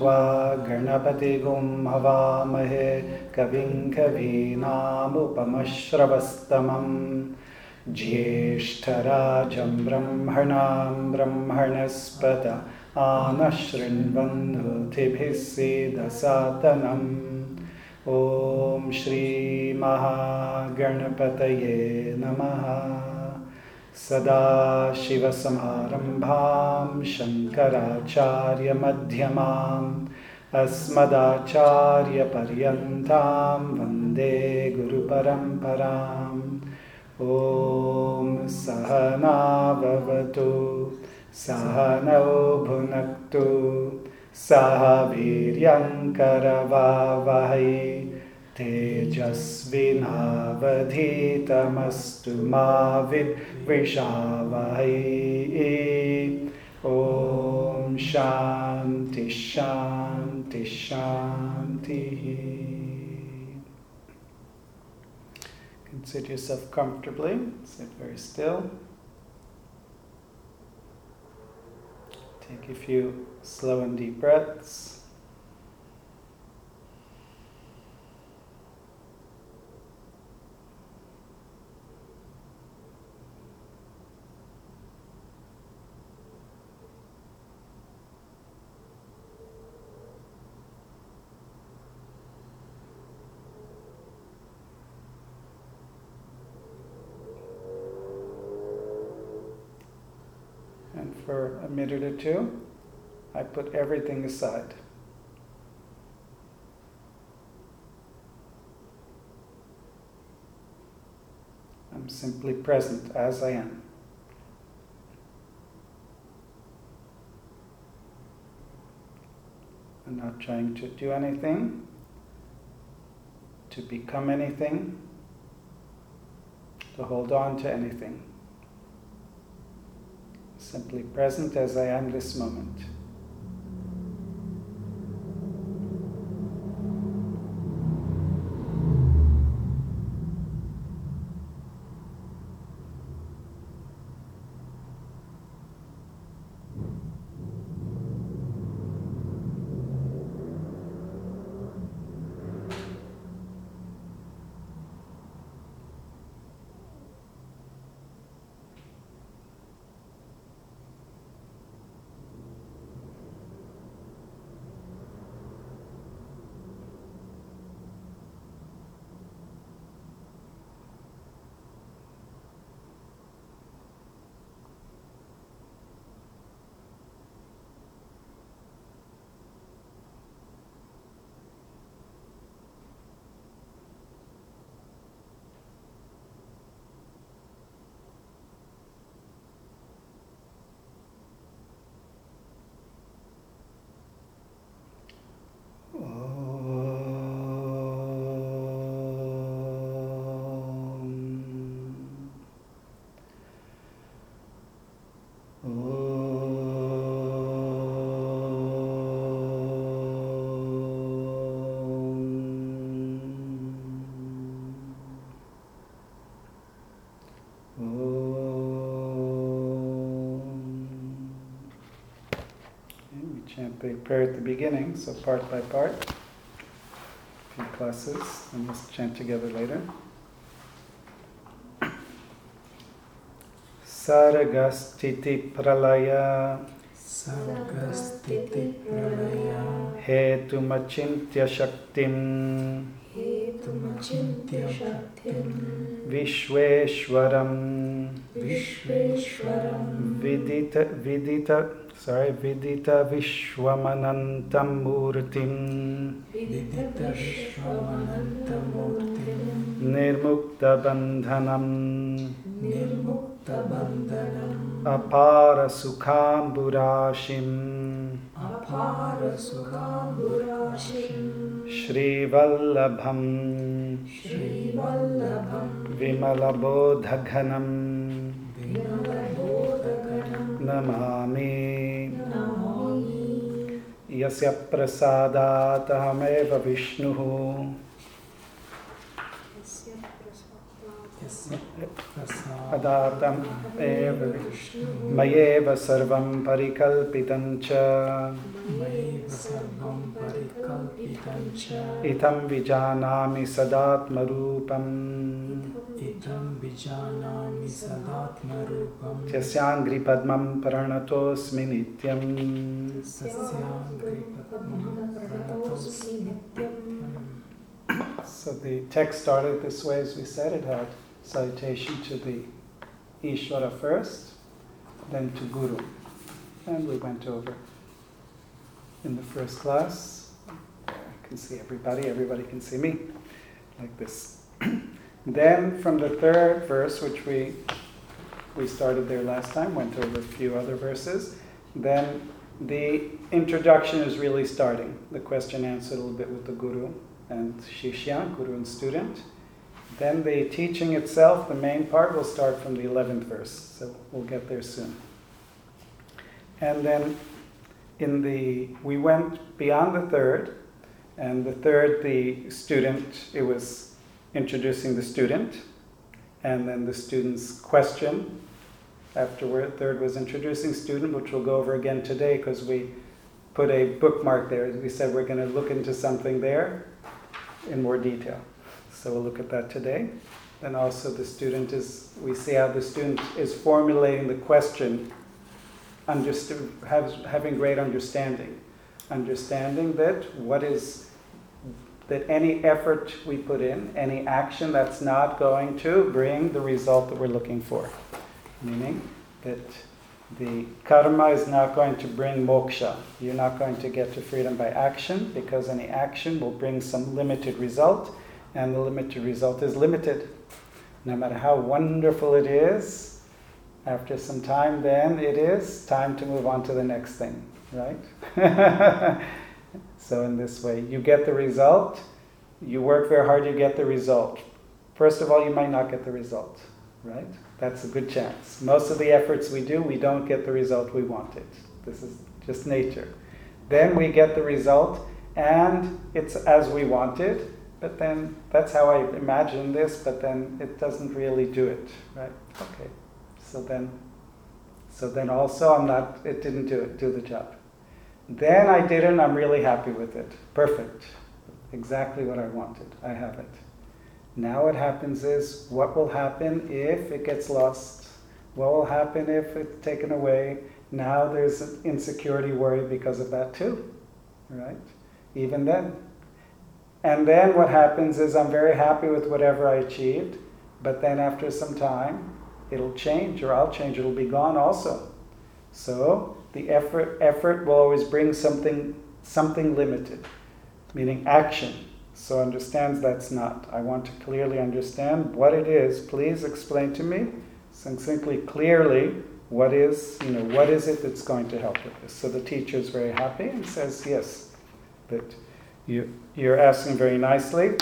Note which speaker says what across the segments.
Speaker 1: त्वा गणपतिगुं हवामहे कविं कवीनामुपमश्रवस्तमम् ज्येष्ठराजं ब्रह्मणां ब्रह्मणस्पत आनशृण्वन्नोतिभिः सीदसादनम् ॐ श्रीमहागणपतये नमः। सदाशिवसमारम्भां शङ्कराचार्यमध्यमाम् अस्मदाचार्यपर्यन्तां वन्दे गुरुपरम्पराम्। ॐ सहना भवतु सहनौ भुनक्तु सह वीर्यङ्करवावहै तेजस्विनावधीतमस्तु मा विद्विषावहै। ॐ शान्ति शान्ति शान्तिः। Sit yourself comfortably, sit very still. Take a few slow and deep breaths. And for a minute or two, I put everything aside. I'm simply present as I am. I'm not trying to do anything, to become anything, to hold on to anything. Simply present as I am this moment. Chant the prayer at the beginning, so part by part. A few classes, and we'll chant together later. Sargastiti pralaya
Speaker 2: Sargastiti pralaya
Speaker 1: hetumachintya shaktim
Speaker 2: hetumachintya shaktim
Speaker 1: Vishweshwaram
Speaker 2: Vishweshwaram
Speaker 1: Vidita Vishwamanantam Murtim
Speaker 2: Vidita Vishwamanantam Murtim
Speaker 1: Nirmukta Bandhanam
Speaker 2: Nirmukta Bandhanam
Speaker 1: Apara Sukhamburashim
Speaker 2: Apara Sukhamburashim
Speaker 1: Shri Vallabham
Speaker 2: Shri Vallabham
Speaker 1: Vimalabodhaganam
Speaker 2: Vimalabodhaganam
Speaker 1: Namami
Speaker 2: Namami
Speaker 1: Yasya prasadat ahameva Vishnuhu Adatam eva mayeva sarvam parikalpitam cha itam vijanami sadatmarupam Yasyangri padmam paranatosmi nityam. So the text started this way, as we said. It had salutation to the Ishvara first, then to Guru. And we went over in the first class. I can see everybody can see me, like this. Then from the third verse, which we started there last time, went over a few other verses, then the introduction is really starting. The question answered a little bit with the Guru and Shishya, Guru and student. Then the teaching itself, the main part, will start from the 11th verse, so we'll get there soon. And then we went beyond the third, and the third, the student, it was introducing the student, and then the student's question. Afterward, third was introducing student, which we'll go over again today because we put a bookmark there. We said we're going to look into something there in more detail. So we'll look at that today. Then also the student we see how the student is formulating the question, having great understanding. Understanding that that any effort we put in, any action that's not going to bring the result that we're looking for. Meaning that the karma is not going to bring moksha. You're not going to get to freedom by action, because any action will bring some limited result, and the limited result is limited. No matter how wonderful it is, after some time then it is time to move on to the next thing, right? So in this way, you get the result, you work very hard, you get the result. First of all, you might not get the result, right? That's a good chance. Most of the efforts we do, we don't get the result we wanted. This is just nature. Then we get the result, and it's as we wanted, but then that's how I imagine this, but then it doesn't really do it, right? Okay. So then also it didn't do the job. Then I did it and I'm really happy with it. Perfect. Exactly what I wanted. I have it. Now what happens is, what will happen if it gets lost? What will happen if it's taken away? Now there's an insecurity worry because of that too, right? Even then. And then what happens is I'm very happy with whatever I achieved, but then after some time, it'll change, or I'll change, it'll be gone also. So the effort will always bring something limited, meaning action. So understands that's not. I want to clearly understand what it is. Please explain to me succinctly, clearly, what is it that's going to help with this. So the teacher is very happy and says, yes, that you're asking very nicely.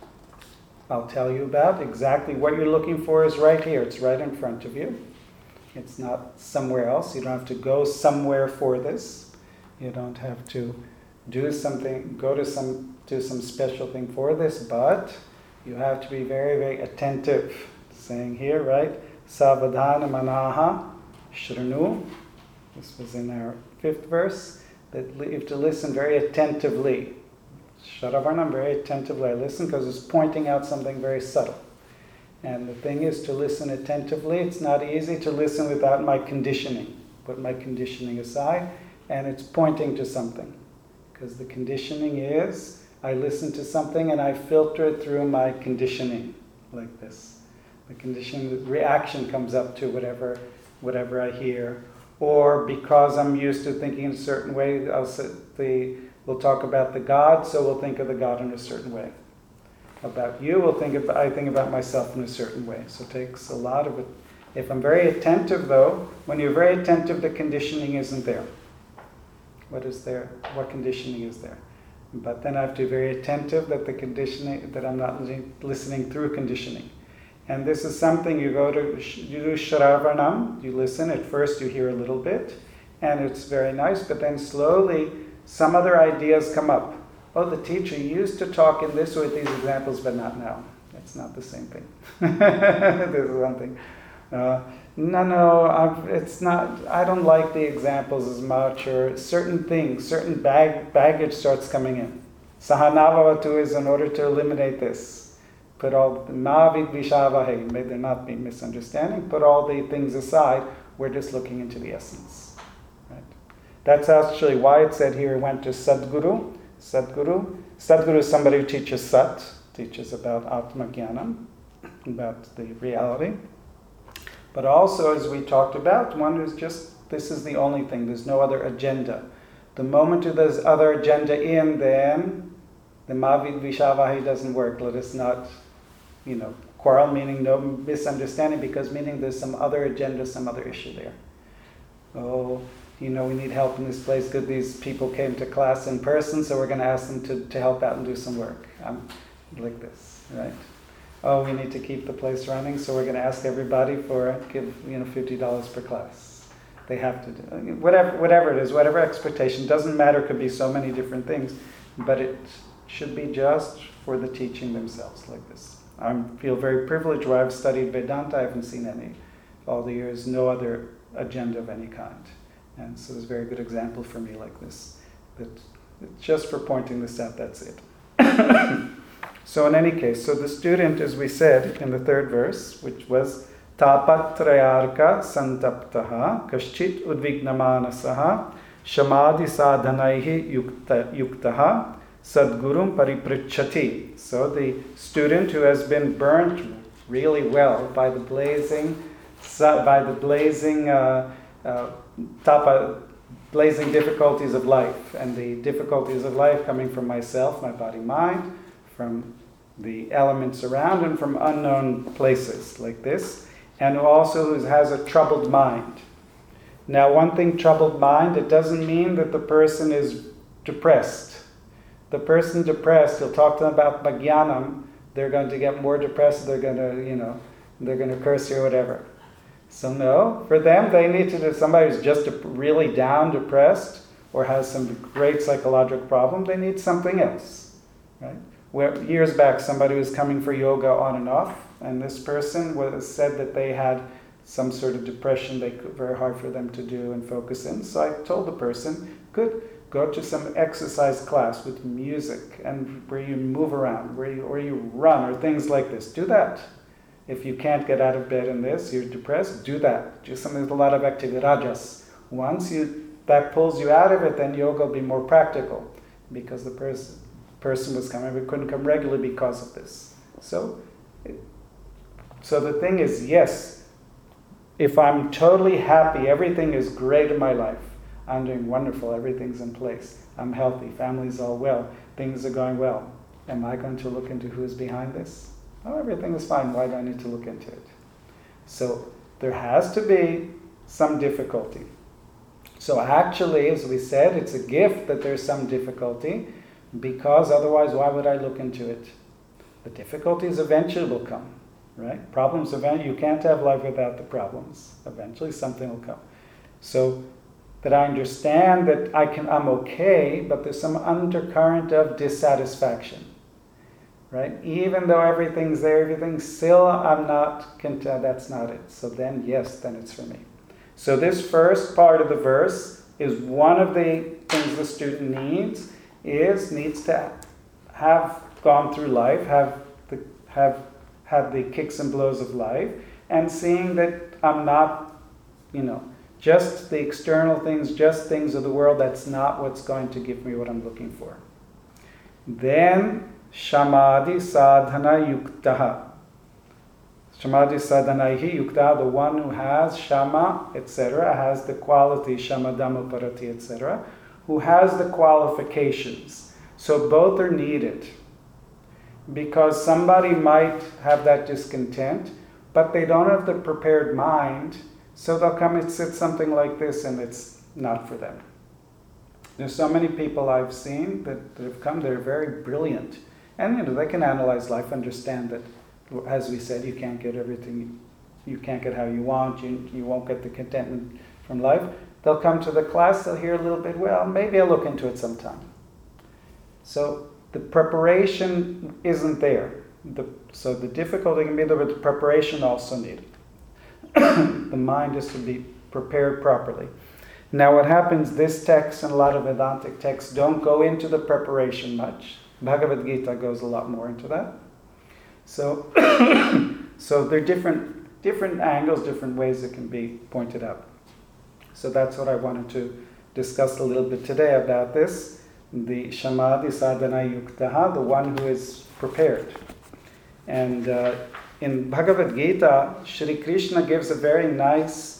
Speaker 1: I'll tell you about exactly what you're looking for is right here. It's right in front of you. It's not somewhere else. You don't have to go somewhere for this. You don't have to do something, do some special thing for this, but you have to be very, very attentive. Saying here, right? Savadhana manaha shranu. This was in our 5th verse. That you have to listen very attentively. Sharavarnam, very attentively. I listen because it's pointing out something very subtle. And the thing is to listen attentively. It's not easy to listen without my conditioning. Put my conditioning aside, and it's pointing to something. Because the conditioning is, I listen to something and I filter it through my conditioning, like this. The conditioning, the reaction comes up to whatever I hear. Or because I'm used to thinking in a certain way, we'll talk about the God, so we'll think of the God in a certain way. About you, I think about myself in a certain way. So it takes a lot of it. If I'm very attentive though, when you're very attentive, the conditioning isn't there. What is there? What conditioning is there? But then I have to be very attentive that I'm not listening through conditioning. And this is something you do Shravanam, you listen. At first you hear a little bit, and it's very nice, but then slowly some other ideas come up. Oh, the teacher used to talk in this way with these examples, but not now. It's not the same thing. This is one thing. It's not, I don't like the examples as much, or certain things, certain baggage starts coming in. Sahanavavatu is in order to eliminate this. Put all, Mavid Vishavahe, may there not be misunderstanding, put all the things aside, we're just looking into the essence. Right? That's actually why it said here, went to Sadguru. Sadguru is somebody who teaches Sat, teaches about Atma Jnanam, about the reality. But also, as we talked about, one who's just, this is the only thing, there's no other agenda. The moment there's other agenda in, then the Mavid Vishavahi doesn't work. Let us not, quarrel, meaning no misunderstanding, because meaning there's some other agenda, some other issue there. Oh, we need help in this place. Good, these people came to class in person, so we're going to ask them to help out and do some work. Like this, right? Oh, we need to keep the place running, so we're going to ask everybody give $50 per class. They have to do whatever it is, whatever expectation. Doesn't matter. Could be so many different things, but it should be just for the teaching themselves, like this. I feel very privileged where I've studied Vedanta. I haven't seen all the years, no other agenda of any kind. And so it's a very good example for me like this. That just for pointing this out, that's it. So in any case, so the student, as we said in the third verse, which was Tapatrayarka santaptaha kashchit udvignamanasaha shamadhi sadhanaihi yuktaha sadgurum paripritchati. So the student who has been burnt really well by the blazing difficulties of life, and the difficulties of life coming from myself, my body, mind, from the elements around, and from unknown places like this, and also who has a troubled mind. Now, one thing, troubled mind, it doesn't mean that the person is depressed. The person depressed, you'll talk to them about Jnanam, they're going to get more depressed, they're going to curse you or whatever. So no, for them, they need to do, somebody who's just really down, depressed, or has some great psychological problem, they need something else, right? Where years back, somebody was coming for yoga on and off, and this person said that they had some sort of depression, very hard for them to do and focus in. So I told the person, good, go to some exercise class with music, and where you move around, or you run, or things like this. Do that. If you can't get out of bed in this, you're depressed, do that. Do something with a lot of activity, rajas. Once that pulls you out of it, then yoga will be more practical, because the person was coming, but couldn't come regularly because of this. So the thing is, yes, if I'm totally happy, everything is great in my life, I'm doing wonderful, everything's in place, I'm healthy, family's all well, things are going well, am I going to look into who's behind this? Oh, everything is fine, why do I need to look into it? So there has to be some difficulty. So actually, as we said, it's a gift that there's some difficulty, because otherwise, why would I look into it? The difficulties eventually will come, right? Problems you can't have life without the problems. Eventually something will come. So that I understand that I'm okay, but there's some undercurrent of dissatisfaction, right? Even though everything's there, everything's still, I'm not content, that's not it. So then, yes, then it's for me. So this first part of the verse is one of the things the student needs to have gone through life, have had the kicks and blows of life, and seeing that I'm not, just the external things, just things of the world, that's not what's going to give me what I'm looking for. Then, Shamadhi sadhana yuktaha. Shamadhi sadhanaihi yuktaha, the one who has shama, etc., has the quality, shamadhamma parati, etc., who has the qualifications. So both are needed. Because somebody might have that discontent, but they don't have the prepared mind, so they'll come and sit something like this and it's not for them. There's so many people I've seen that have come, they're very brilliant. And they can analyze life, understand that, as we said, you can't get everything, you can't get how you want, you won't get the contentment from life. They'll come to the class, they'll hear a little bit, well, maybe I'll look into it sometime. So the preparation isn't there. So the difficulty can be that the preparation also needed. The mind is to be prepared properly. Now what happens, this text and a lot of Vedantic texts don't go into the preparation much. Bhagavad Gita goes a lot more into that. So, so there are different angles, different ways it can be pointed out. So that's what I wanted to discuss a little bit today about this. The Shamadhi Sadhana Yuktaha, the one who is prepared. And in Bhagavad Gita, Shri Krishna gives a very nice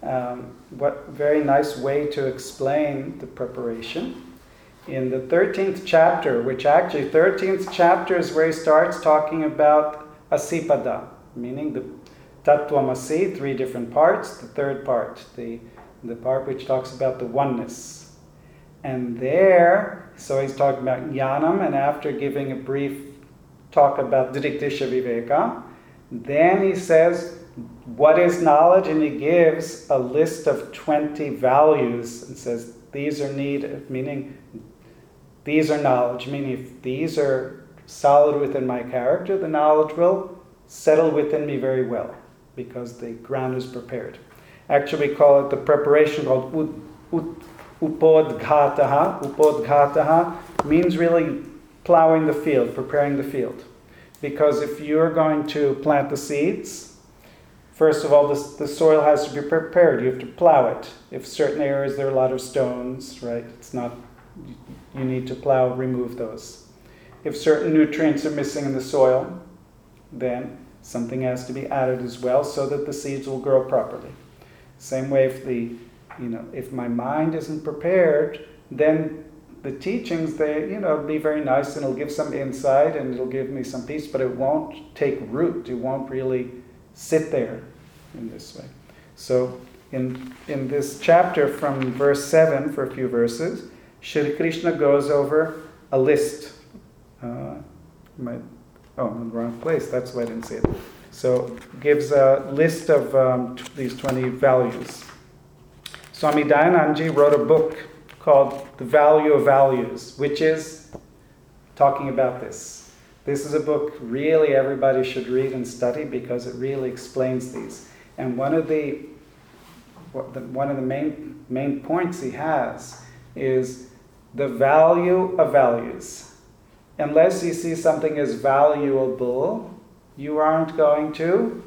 Speaker 1: way to explain the preparation. In the 13th chapter, which actually 13th chapter is where he starts talking about Asipada, meaning the Tattvamasi, 3 different parts. The third part, the part which talks about the oneness. And there, so he's talking about Jnanam, and after giving a brief talk about Didiktisha Viveka, then he says, what is knowledge? And he gives a list of 20 values and says, these are need, meaning these are knowledge, meaning if these are solid within my character, the knowledge will settle within me very well because the ground is prepared. Actually, we call it the preparation called upodghataha. Upodghataha means really plowing the field, preparing the field. Because if you're going to plant the seeds, first of all, the soil has to be prepared. You have to plow it. If certain areas there are a lot of stones, right? It's not. You need to plow, remove those. If certain nutrients are missing in the soil, then something has to be added as well so that the seeds will grow properly. Same way, if my mind isn't prepared, then the teachings, it'll be very nice and it'll give some insight and it'll give me some peace, but it won't take root. It won't really sit there in this way. So in this chapter from verse 7 for a few verses, Shri Krishna goes over a list. I'm in the wrong place. That's why I didn't see it. So gives a list of these 20 values. Swami Dayananji wrote a book called The Value of Values, which is talking about this. This is a book really everybody should read and study because it really explains these. And one of the main points he has is the value of values. Unless you see something as valuable, you aren't going to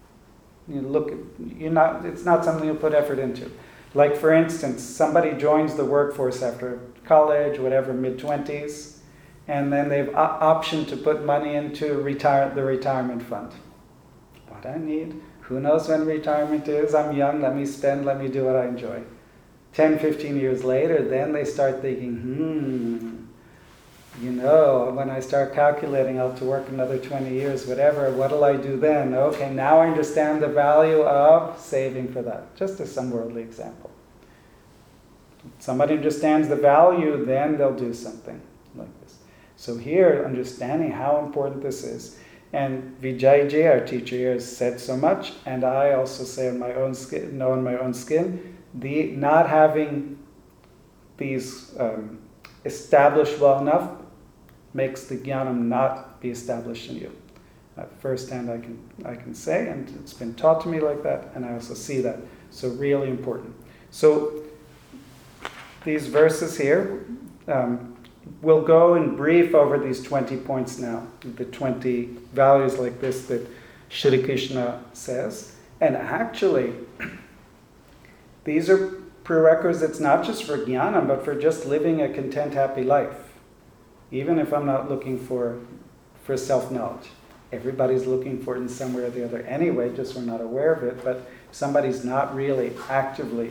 Speaker 1: it's not something you put effort into. Like for instance, somebody joins the workforce after college, whatever, mid-20s, and then they've option to put money into the retirement fund. What I need? Who knows when retirement is? I'm young, let me spend, let me do what I enjoy. 10, 15 years later, then they start thinking, when I start calculating, I'll have to work another 20 years, whatever, what'll I do then? Okay, now I understand the value of saving for that. Just as some worldly example. Somebody understands the value, then they'll do something like this. So here, understanding how important this is. And Vijayji, our teacher here, has said so much, and I also say in my own skin, the not having these established well enough makes the jnanam not be established in you. Firsthand I can say, and it's been taught to me like that, and I also see that. So really important. So these verses here, we'll go in brief over these 20 points now, the 20 values like this that Shri Krishna says. And actually, these are prerequisites not just for jnana, but for just living a content, happy life. Even if I'm not looking for self-knowledge. Everybody's looking for it in some way or the other anyway, just we're not aware of it. But if somebody's not really actively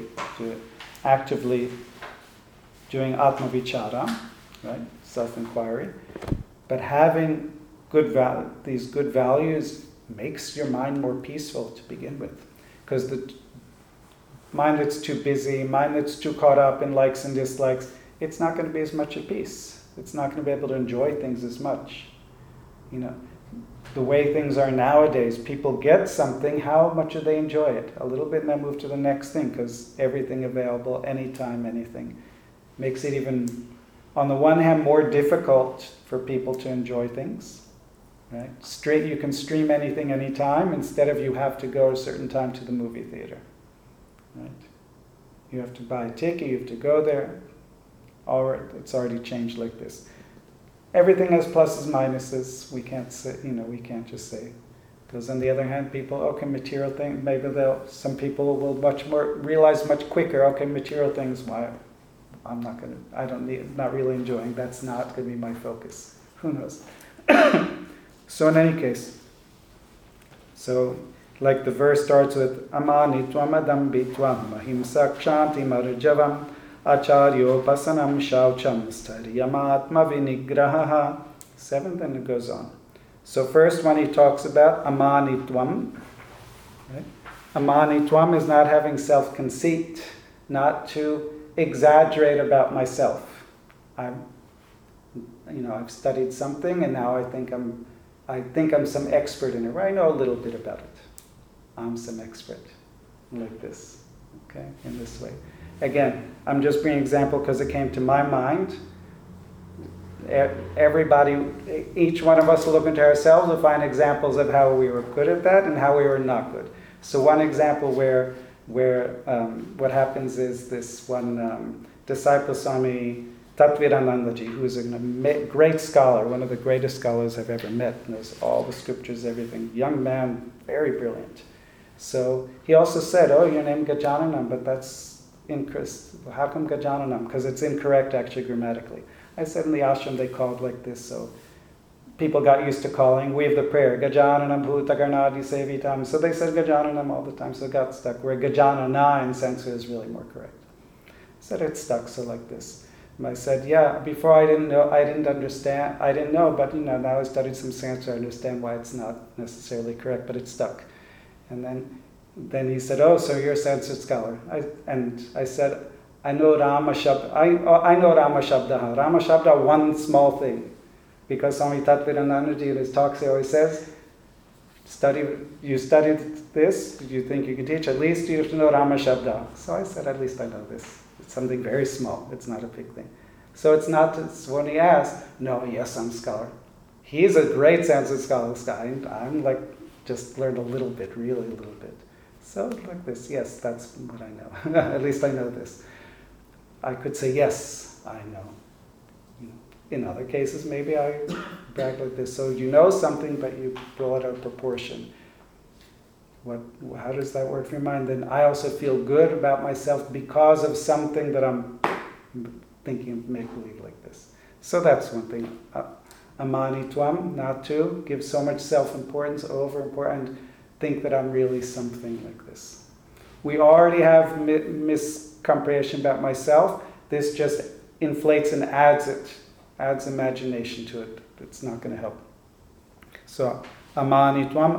Speaker 1: doing Atma Vichara, right, self-inquiry, but having these good values makes your mind more peaceful to begin with. Because the mind that's too busy, mind that's too caught up in likes and dislikes, it's not going to be as much at peace. It's not going to be able to enjoy things as much. The way things are nowadays, people get something, how much do they enjoy it? A little bit and then move to the next thing because everything available, anytime, anything. Makes it even, on the one hand, more difficult for people to enjoy things. right? Straight, you can stream anything anytime instead of you have to go a certain time to the movie theater, right? You have to buy a ticket, you have to go there. All right, it's already changed like this. Everything has pluses, minuses. We can't say, we can't just say. Because on the other hand, people, okay, material things, maybe some people will realize much quicker, okay, material things, why, not really enjoying, that's not going to be my focus. Who knows? So in any case, so like the verse starts with, Amani tvam adambi tvam, ahimsa kshanti marjavam, acharyo pasanam shaucham stariyamatma vinigraha. Seventh, and it goes on. So first when he talks about amanitvam, right? Amanitvam is not having self-conceit, not to exaggerate about myself. I've studied something and now I think I'm some expert in it. I know a little bit about it. I'm some expert, like this, okay, in this way. Again, I'm just bringing an example because it came to my mind. Everybody, each one of us will look into ourselves and find examples of how we were good at that and how we were not good. So one example where what happens is this one disciple, Swami Tattviranandaji, who is a great scholar, one of the greatest scholars I've ever met, knows all the scriptures, everything. Young man, very brilliant. So he also said, oh, your name Gajananam, but that's incorrect. How come Gajananam? Because it's incorrect actually grammatically. I said in the ashram they called like this, so people got used to calling. We have the prayer, Gajananam Bhuta Garnadi Sevitam. So they said Gajananam all the time, so it got stuck. Where Gajanana in Sanskrit is really more correct. I said it stuck, so like this. And I said, yeah, before I didn't know, but now I studied some Sanskrit, I understand why it's not necessarily correct, but it stuck. And then he said, oh, so you're a Sanskrit scholar. I said, I know Rama Shabda. I know Rama Shabda. Rama Shabda, one small thing. Because Swami Tattviranandaji in his talks, he always says, you studied this, you think you can teach, at least you have to know Rama Shabda. So I said, at least I know this. It's something very small. It's not a big thing. So it's when he asked, no, yes, I'm a scholar. He's a great Sanskrit scholar. I'm like, just learned a little bit, really a little bit. So like this, yes, that's what I know. At least I know this. I could say, yes, I know. In other cases, maybe I brag like this. So you know something, but you blow it out of proportion. How does that work for your mind? Then I also feel good about myself because of something that I'm thinking of make-believe like this. So that's one thing. Amanitvam, not to give so much self-importance, over-important, think that I'm really something like this. We already have miscomprehension about myself. This just inflates and adds imagination to it. It's not going to help. So, amanitvam,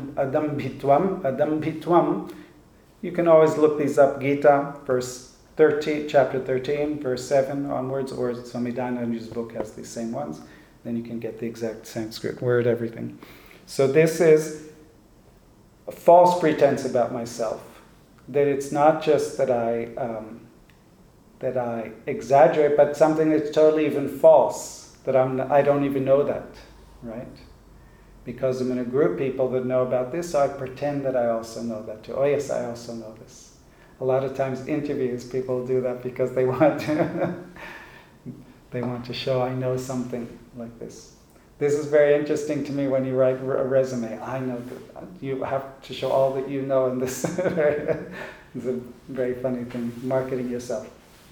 Speaker 1: adambhitvam. You can always look these up. Gita, verse 13, chapter 13, verse 7 onwards, or Swami Dayanandaji's book has these same ones. Then you can get the exact Sanskrit word, everything. So this is a false pretense about myself. That it's not just that I exaggerate, but something that's totally even false. That I don't even know that, right? Because I'm in a group of people that know about this, so I pretend that I also know that too. Oh yes, I also know this. A lot of times interviews, people do that because they want to they want to show I know something like this. This is very interesting to me when you write a resume. I know that you have to show all that you know in this. It's a very funny thing, marketing yourself.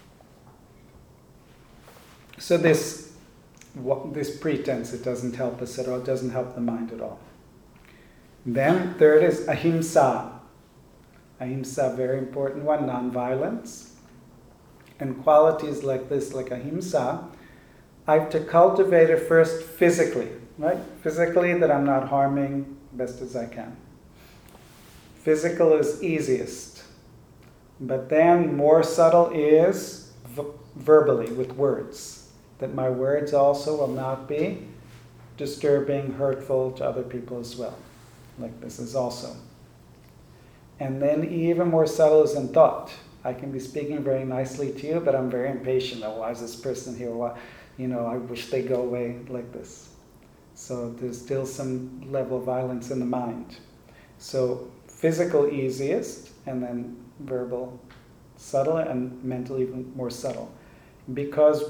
Speaker 1: So this pretense, it doesn't help us at all, it doesn't help the mind at all. Then third is ahimsa. Ahimsa, very important one, non-violence. And qualities like this, like ahimsa, I have to cultivate it first physically, right? Physically, that I'm not harming best as I can. Physical is easiest. But then more subtle is verbally, with words. That my words also will not be disturbing, hurtful to other people as well. Like this is also. And then even more subtle is in thought. I can be speaking very nicely to you, but I'm very impatient. Oh, why is this person here? Why, I wish they go away, like this. So there's still some level of violence in the mind. So physical easiest, and then verbal subtle, and mental even more subtle. Because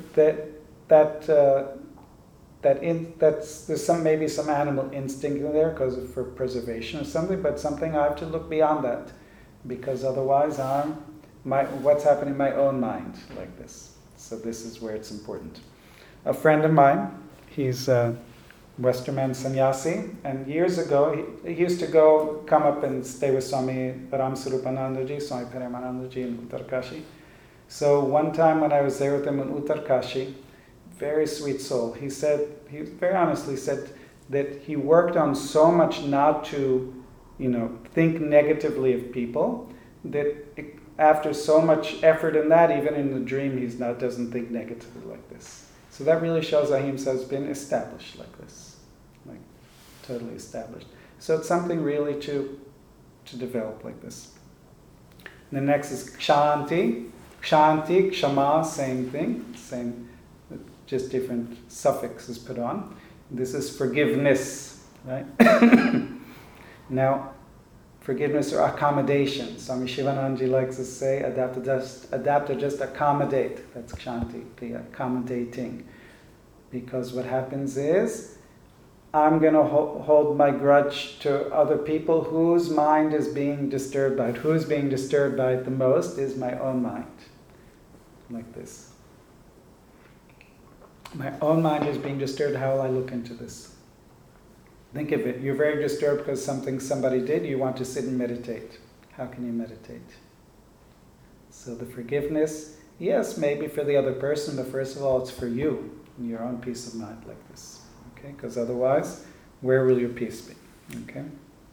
Speaker 1: there's maybe some animal instinct in there for preservation or something, but something I have to look beyond that, because otherwise what's happening in my own mind like this. So this is where it's important. A friend of mine, he's a Westerman sannyasi, and years ago he used to come up and stay with Swami Ramsarupanandaji, Swami Paramanandaji in Uttarkashi. So one time when I was there with him in Uttarkashi, very sweet soul, he very honestly said that he worked on so much not to, think negatively of people, that after so much effort in that, even in the dream, doesn't think negatively like this. So that really shows Ahimsa has been established like this, like totally established. So it's something really to develop like this. And the next is Kshanti. Kshanti, Kshama, same thing, just different suffixes put on. This is forgiveness, right? Now, forgiveness or accommodation. Swami Shivanandaji likes to say, adapt or just accommodate. That's Kshanti, the accommodating. Because what happens is, I'm going to hold my grudge to other people whose mind is being disturbed by it. Who's being disturbed by it the most is my own mind. Like this. My own mind is being disturbed. How will I look into this? Think of it. You're very disturbed because somebody did. You want to sit and meditate. How can you meditate? So the forgiveness, yes, maybe for the other person, but first of all, it's for you and your own peace of mind like this. Okay? Because otherwise, where will your peace be? Okay?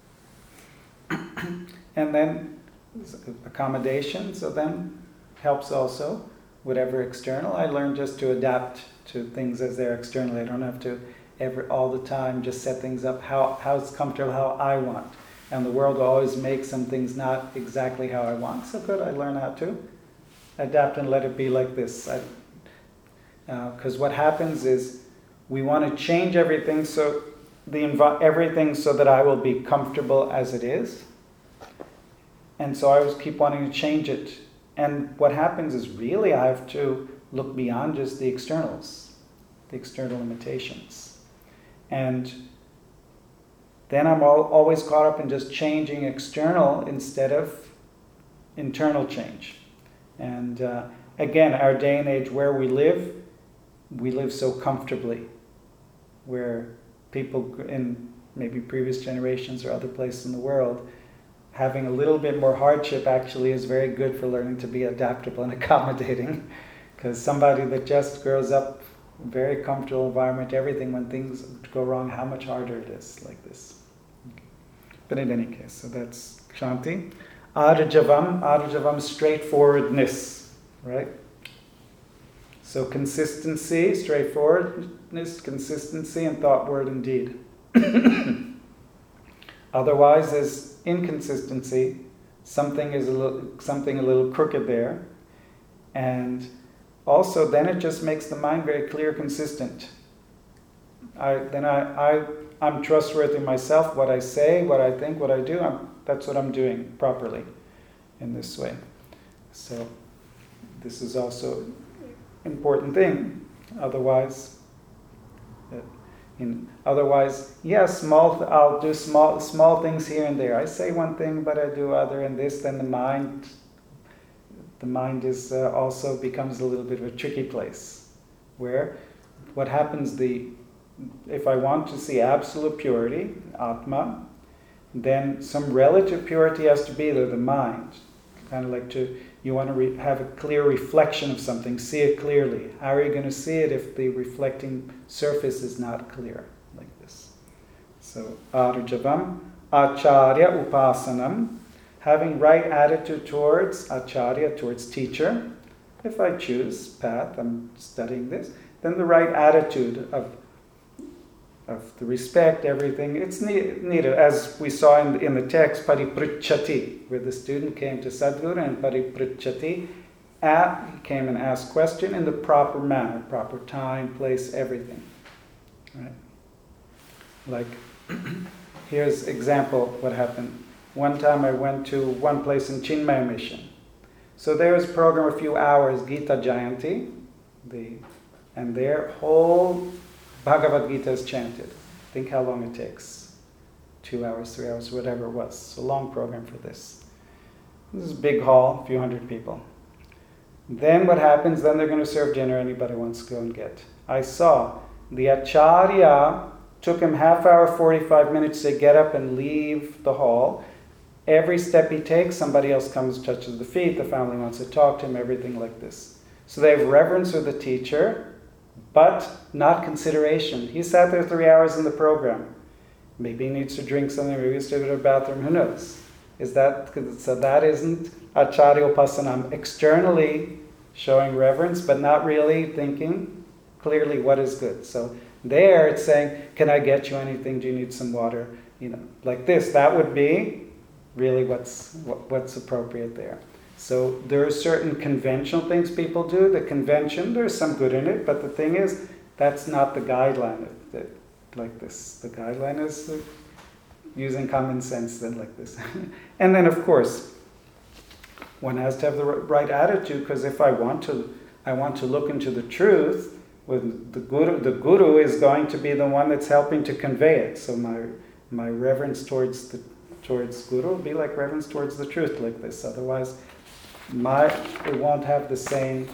Speaker 1: And then accommodation. So then helps also. Whatever external, I learned just to adapt to things as they're external. I don't have to all the time just set things up how it's comfortable, how I want. And the world will always make some things not exactly how I want. So good, I learn how to adapt and let it be like this. Because what happens is we want to change everything so that I will be comfortable as it is. And so I always keep wanting to change it. And what happens is really I have to look beyond just the externals, the external limitations. And then I'm always caught up in just changing external instead of internal change. And again, our day and age where we live so comfortably, where people in maybe previous generations or other places in the world, having a little bit more hardship actually is very good for learning to be adaptable and accommodating. Because somebody that just grows up in a very comfortable environment, everything, when things go wrong, how much harder it is like this. Okay. But in any case, so that's Kshanti. Arajavam, straightforwardness, right? So consistency, straightforwardness, consistency in thought, word, and deed. Otherwise, there's inconsistency. Something a little crooked there, and also then it just makes the mind very clear, consistent. I'm trustworthy myself. What I say, what I think, what I do, that's what I'm doing properly in this way. So this is also important thing. Otherwise, yes, I'll do small things here and there. I say one thing, but I do other, and this. Then the mind is also becomes a little bit of a tricky place, where what happens if I want to see absolute purity, Atma, then some relative purity has to be there, the mind. Kind of like you want to have a clear reflection of something, see it clearly. How are you going to see it if the reflecting surface is not clear, like this? So, Arjavam, Acharya Upasanam, having right attitude towards Acharya, towards teacher. If I choose path, I'm studying this, then the right attitude of the respect, everything, it's needed. As we saw in the text, Paripruchati, where the student came to Sadhguru and Paripruchati, he came and asked question in the proper manner, proper time, place, everything. Right? Like, here's example what happened. One time I went to one place in Chinmaya Mission. So there was a program a few hours, Gita Jayanti, and their whole Bhagavad Gita is chanted. Think how long it takes. 2 hours, 3 hours, whatever it was. It's a long program for this. This is a big hall, a few hundred people. Then what happens, then they're going to serve dinner, anybody wants to go and get. I saw the Acharya took him half hour, 45 minutes to get up and leave the hall. Every step he takes, somebody else comes, touches the feet, the family wants to talk to him, everything like this. So they have reverence for the teacher, but not consideration. He sat there 3 hours in the program. Maybe he needs to drink something, maybe he needs to go to the bathroom, who knows? So that isn't Acharya Upasanam, externally showing reverence, but not really thinking clearly what is good. So there it's saying, can I get you anything? Do you need some water? Like this. That would be really what's appropriate there. So there are certain conventional things people do. The convention, there's some good in it, but the thing is, that's not the guideline. Like this. The guideline is using common sense then like this. And then of course, one has to have the right attitude, because if I want to look into the truth, with the guru is going to be the one that's helping to convey it. So my reverence towards guru will be like reverence towards the truth, like this. Otherwise, it won't have the same.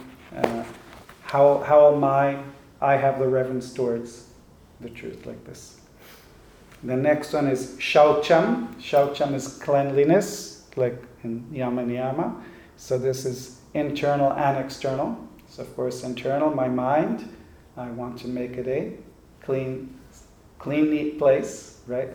Speaker 1: How am I have the reverence towards the truth, like this. The next one is shaucham. Shaucham is cleanliness, like in yama niyama. So this is internal and external. So of course, internal, my mind. I want to make it a clean, neat place, right?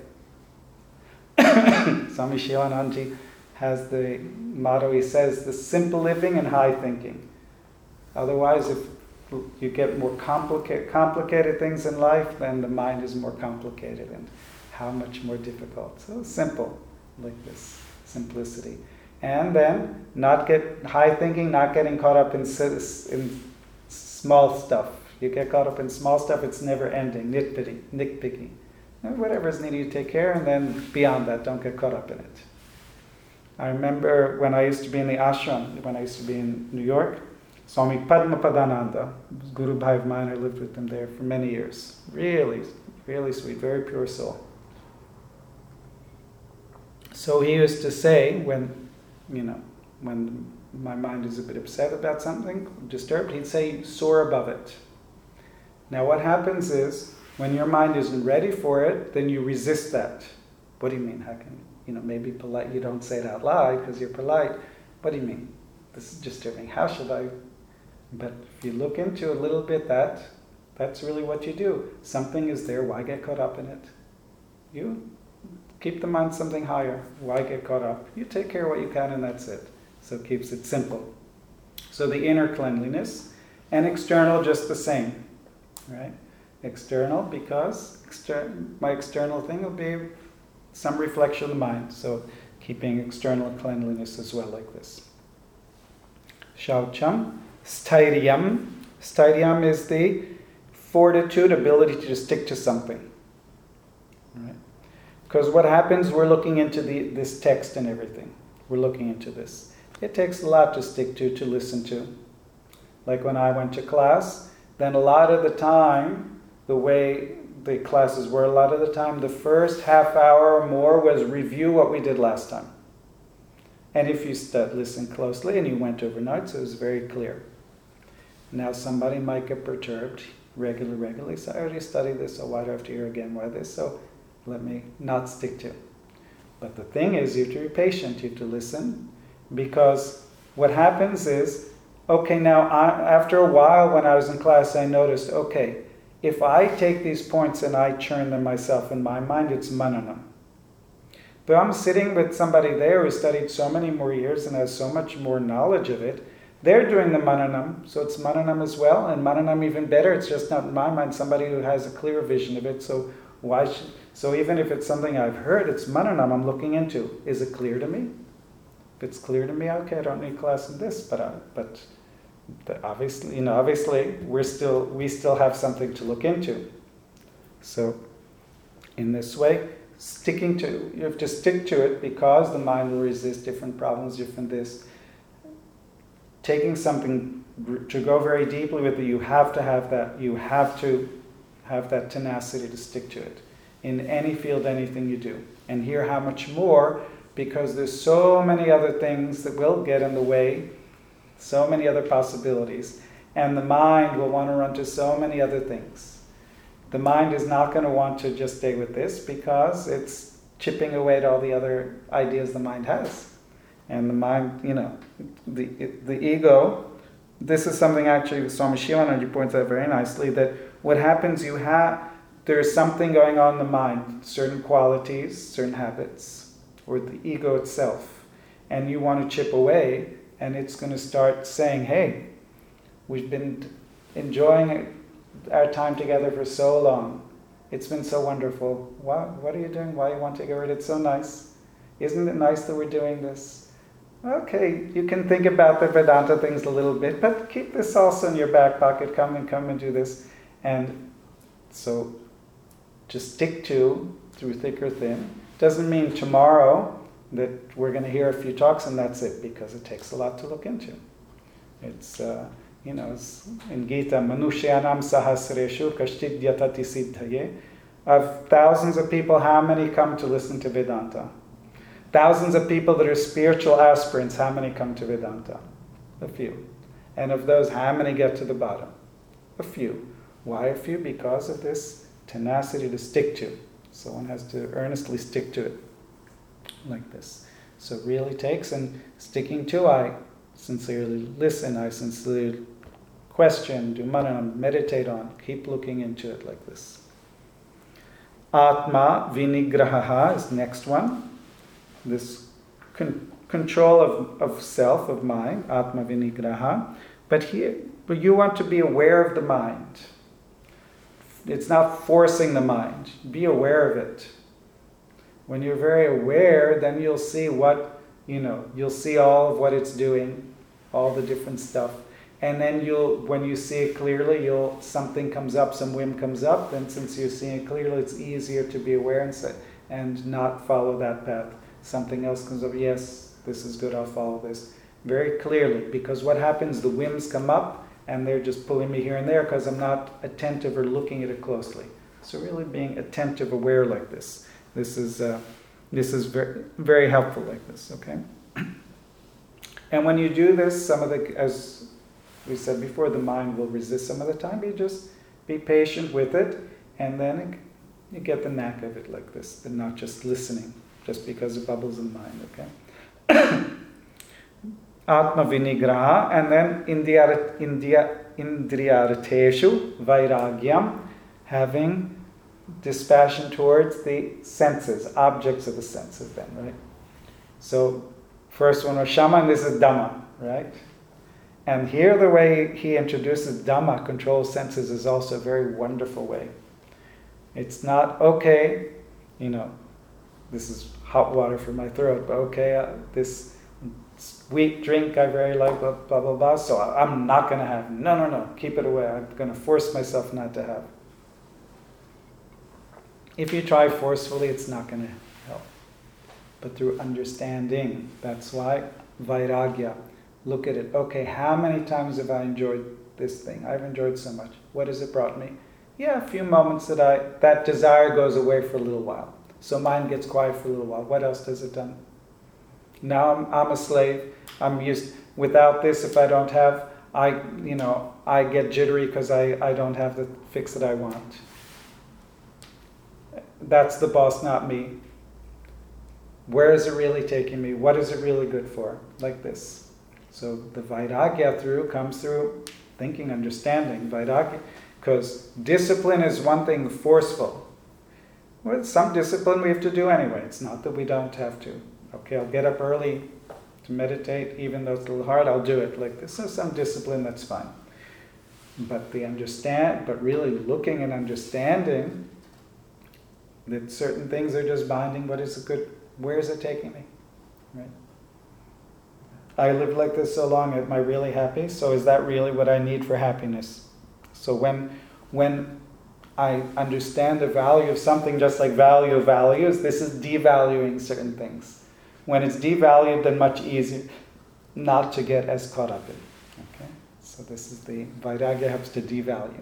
Speaker 1: Swami Shivananji has the motto, he says, the simple living and high thinking. Otherwise, if you get more complicated things in life, then the mind is more complicated and how much more difficult. So simple, like this, simplicity. And then not get high thinking, not getting caught up in small stuff. You get caught up in small stuff, it's never ending, nitpicky. Whatever is needed, you take care, and then beyond that, don't get caught up in it. I remember when I used to be in the ashram, when I used to be in New York, Swami Padmapadananda, Guru Bhai of mine, I lived with him there for many years. Really, really sweet, very pure soul. So he used to say, when my mind is a bit upset about something, disturbed, he'd say, soar above it. Now what happens is, when your mind isn't ready for it, then you resist that. What do you mean? How can, maybe polite, you don't say it out loud because you're polite. What do you mean? This is disturbing. How should I? But if you look into a little bit that's really what you do. Something is there, why get caught up in it? You keep the mind something higher. Why get caught up? You take care of what you can and that's it. So it keeps it simple. So the inner cleanliness, and external just the same, right? External, because my external thing will be some reflection of the mind. So keeping external cleanliness as well, like this. Shaucham. Stairyam. Stairyam is the fortitude, ability to stick to something. Right? Because what happens, we're looking into this text and everything. We're looking into this. It takes a lot to stick to listen to. Like when I went to class, then a lot of the time, the way the classes were, a lot of the time, the first half hour or more was review what we did last time. And if you listen closely, and you went overnight, so it was very clear. Now somebody might get perturbed regularly, so I already studied this, so why do I have to hear again why this? So let me not stick to. But the thing is, you have to be patient, you have to listen, because what happens is, okay, now after a while when I was in class, I noticed, okay, if I take these points and I churn them myself in my mind, it's mananam. But I'm sitting with somebody there who studied so many more years and has so much more knowledge of it. They're doing the mananam, so it's mananam as well, and mananam even better. It's just not in my mind, somebody who has a clear vision of it. So so even if it's something I've heard, it's mananam I'm looking into. Is it clear to me? If it's clear to me, okay, I don't need class in this, but obviously we still have something to look into. So in this way. You have to stick to it because the mind will resist different problems, different this. Taking something to go very deeply with it, you have to have that. You have to have that tenacity to stick to it in any field, anything you do. And here, how much more, because there's so many other things that will get in the way, so many other possibilities, and the mind will want to run to so many other things. The mind is not going to want to just stay with this because it's chipping away at all the other ideas the mind has. And the mind, the ego, this is something actually Swami Shivananda points out very nicely, that what happens, there's something going on in the mind, certain qualities, certain habits, or the ego itself, and you want to chip away, and it's going to start saying, hey, we've been enjoying our time together for so long. It's been so wonderful. What are you doing? Why do you want to get rid of it? It's so nice. Isn't it nice that we're doing this? Okay, you can think about the Vedanta things a little bit, but keep this also in your back pocket. Come and do this. And so just stick to, through thick or thin. Doesn't mean tomorrow that we're going to hear a few talks and that's it, because it takes a lot to look into. It's, it's in Gita, Manushyanam Sahasreshu Kashchid Yatati Siddhaye. Of thousands of people, how many come to listen to Vedanta? Thousands of people that are spiritual aspirants, how many come to Vedanta? A few. And of those, how many get to the bottom? A few. Why a few? Because of this tenacity to stick to. So one has to earnestly stick to it, like this. So it really takes, and sticking to, I sincerely listen, I sincerely question, do manana, meditate on, keep looking into it like this. Atma vinigraha is the next one. This control of self, of mind, Atma Vinigraha. But you want to be aware of the mind. It's not forcing the mind. Be aware of it. When you're very aware, then you'll see you'll see all of what it's doing, all the different stuff. And then when you see it clearly, something comes up, some whim comes up, then since you're seeing it clearly, it's easier to be aware and not follow that path. Something else comes up, yes, this is good, I'll follow this. Very clearly, because what happens, the whims come up and they're just pulling me here and there because I'm not attentive or looking at it closely. So really being attentive, aware like this. This is very, very helpful like this, okay? And when you do this, as we said before, the mind will resist some of the time. You just be patient with it, and then you get the knack of it like this, and not just listening. Just because it bubbles in mind, okay? Atma Vinigraha, and then Indriyarateshu Vairagyam, having dispassion towards the senses, objects of the senses then, right? So, first one was Shama, and this is Dhamma, right? And here the way he introduces Dhamma, control senses, is also a very wonderful way. It's not, okay, this is hot water for my throat, but okay, this sweet drink I very like, blah, blah, blah, blah, so I'm not going to have. No, keep it away. I'm going to force myself not to have. If you try forcefully, it's not going to help. But through understanding, that's why Vairagya, look at it. Okay, how many times have I enjoyed this thing? I've enjoyed so much. What has it brought me? Yeah, a few moments that desire goes away for a little while. So mind gets quiet for a little while. What else has it done? Now I'm a slave. I'm used. Without this, if I don't have, I get jittery because I don't have the fix that I want. That's the boss, not me. Where is it really taking me? What is it really good for? Like this. So the Vairagya comes through thinking, understanding. Vairagya, because discipline is one thing, forceful. Well, some discipline we have to do anyway. It's not that we don't have to. Okay, I'll get up early to meditate, even though it's a little hard, I'll do it. Like this is some discipline, that's fine. But really looking and understanding that certain things are just binding, where is it taking me? Right? I lived like this so long, am I really happy? So is that really what I need for happiness? So when I understand the value of something just like value of values. This is devaluing certain things. When it's devalued, then much easier not to get as caught up in. Okay? So this is the Vairagya helps to devalue.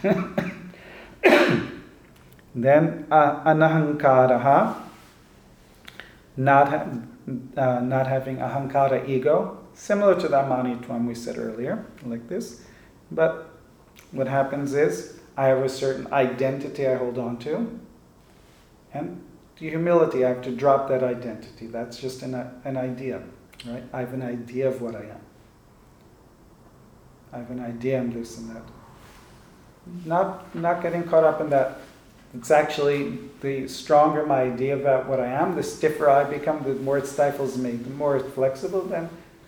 Speaker 1: Then anahankaraha, not having ahankara ego, similar to the amanitvam we said earlier, like this. But what happens is, I have a certain identity I hold on to, and the humility, I have to drop that identity. That's just an idea, right? I have an idea of what I am. I have an idea I'm this and that. Not getting caught up in that. It's actually, the stronger my idea about what I am, the stiffer I become, the more it stifles me, the more it's flexible, then,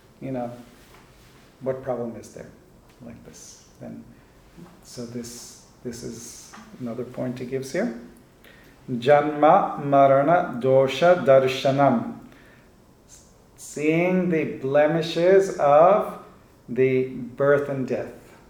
Speaker 1: what problem is there? Like this. Then, so this is another point he gives here. Janma marana dosha darshanam. Seeing the blemishes of the birth and death.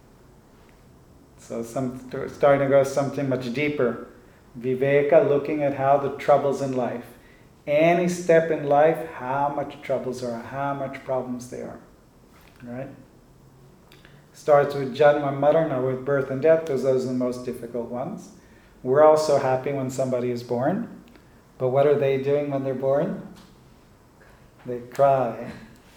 Speaker 1: So starting to go something much deeper. Viveka, looking at how the troubles in life. Any step in life, how much troubles there are, how much problems there are. Right? Starts with Janma Marana, with birth and death, because those are the most difficult ones. We're also happy when somebody is born. But what are they doing when they're born? They cry.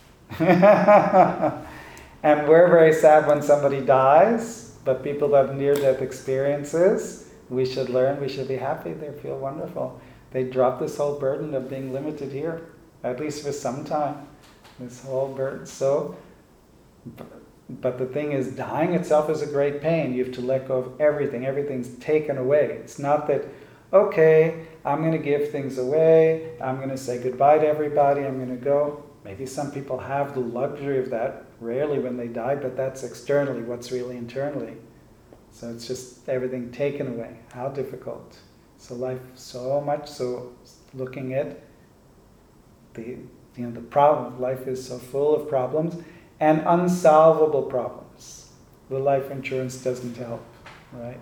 Speaker 1: And we're very sad when somebody dies, but people that have near-death experiences, we should learn, we should be happy, they feel wonderful. They drop this whole burden of being limited here, at least for some time. This whole burden. So, but the thing is, dying itself is a great pain. You have to let go of everything. Everything's taken away. It's not that, okay, I'm going to give things away, I'm going to say goodbye to everybody, I'm going to go. Maybe some people have the luxury of that, rarely when they die, but that's externally, what's really internally. So it's just everything taken away. How difficult. So life, so much, so looking at the problem. Life is so full of problems and unsolvable problems. The life insurance doesn't help, right?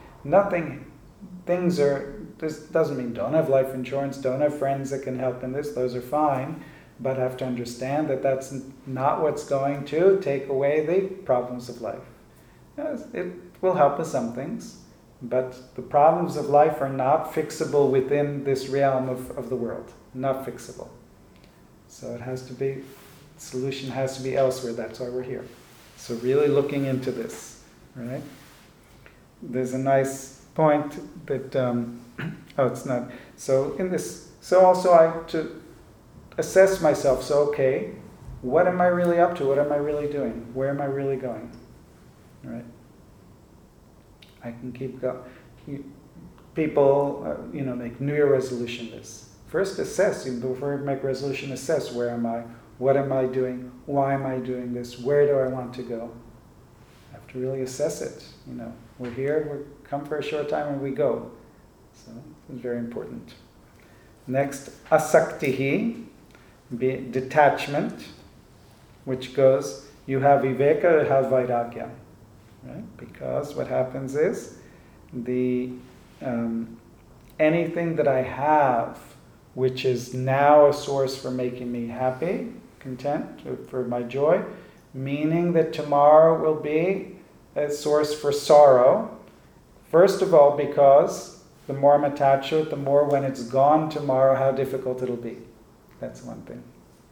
Speaker 1: This doesn't mean don't have life insurance, don't have friends that can help in this, those are fine, but have to understand that that's not what's going to take away the problems of life. It will help with some things, but the problems of life are not fixable within this realm of the world. Not fixable. So it has to be, solution has to be elsewhere. That's why we're here. So really looking into this, right? There's a nice point that, it's not. So in this, so also I have to assess myself. So okay, what am I really up to? What am I really doing? Where am I really going? Right? I can keep going. People, make New Year resolution this. First assess, before you make resolution, assess where am I? What am I doing? Why am I doing this? Where do I want to go? I have to really assess it. We're here, we come for a short time and we go. So it's very important. Next, asaktihi, detachment, which goes, you have viveka, you have vairagya. Right? Because what happens is, anything that I have, which is now a source for making me happy, content, for my joy, meaning that tomorrow will be a source for sorrow. First of all, because the more I'm attached to it, the more when it's gone tomorrow, how difficult it'll be. That's one thing.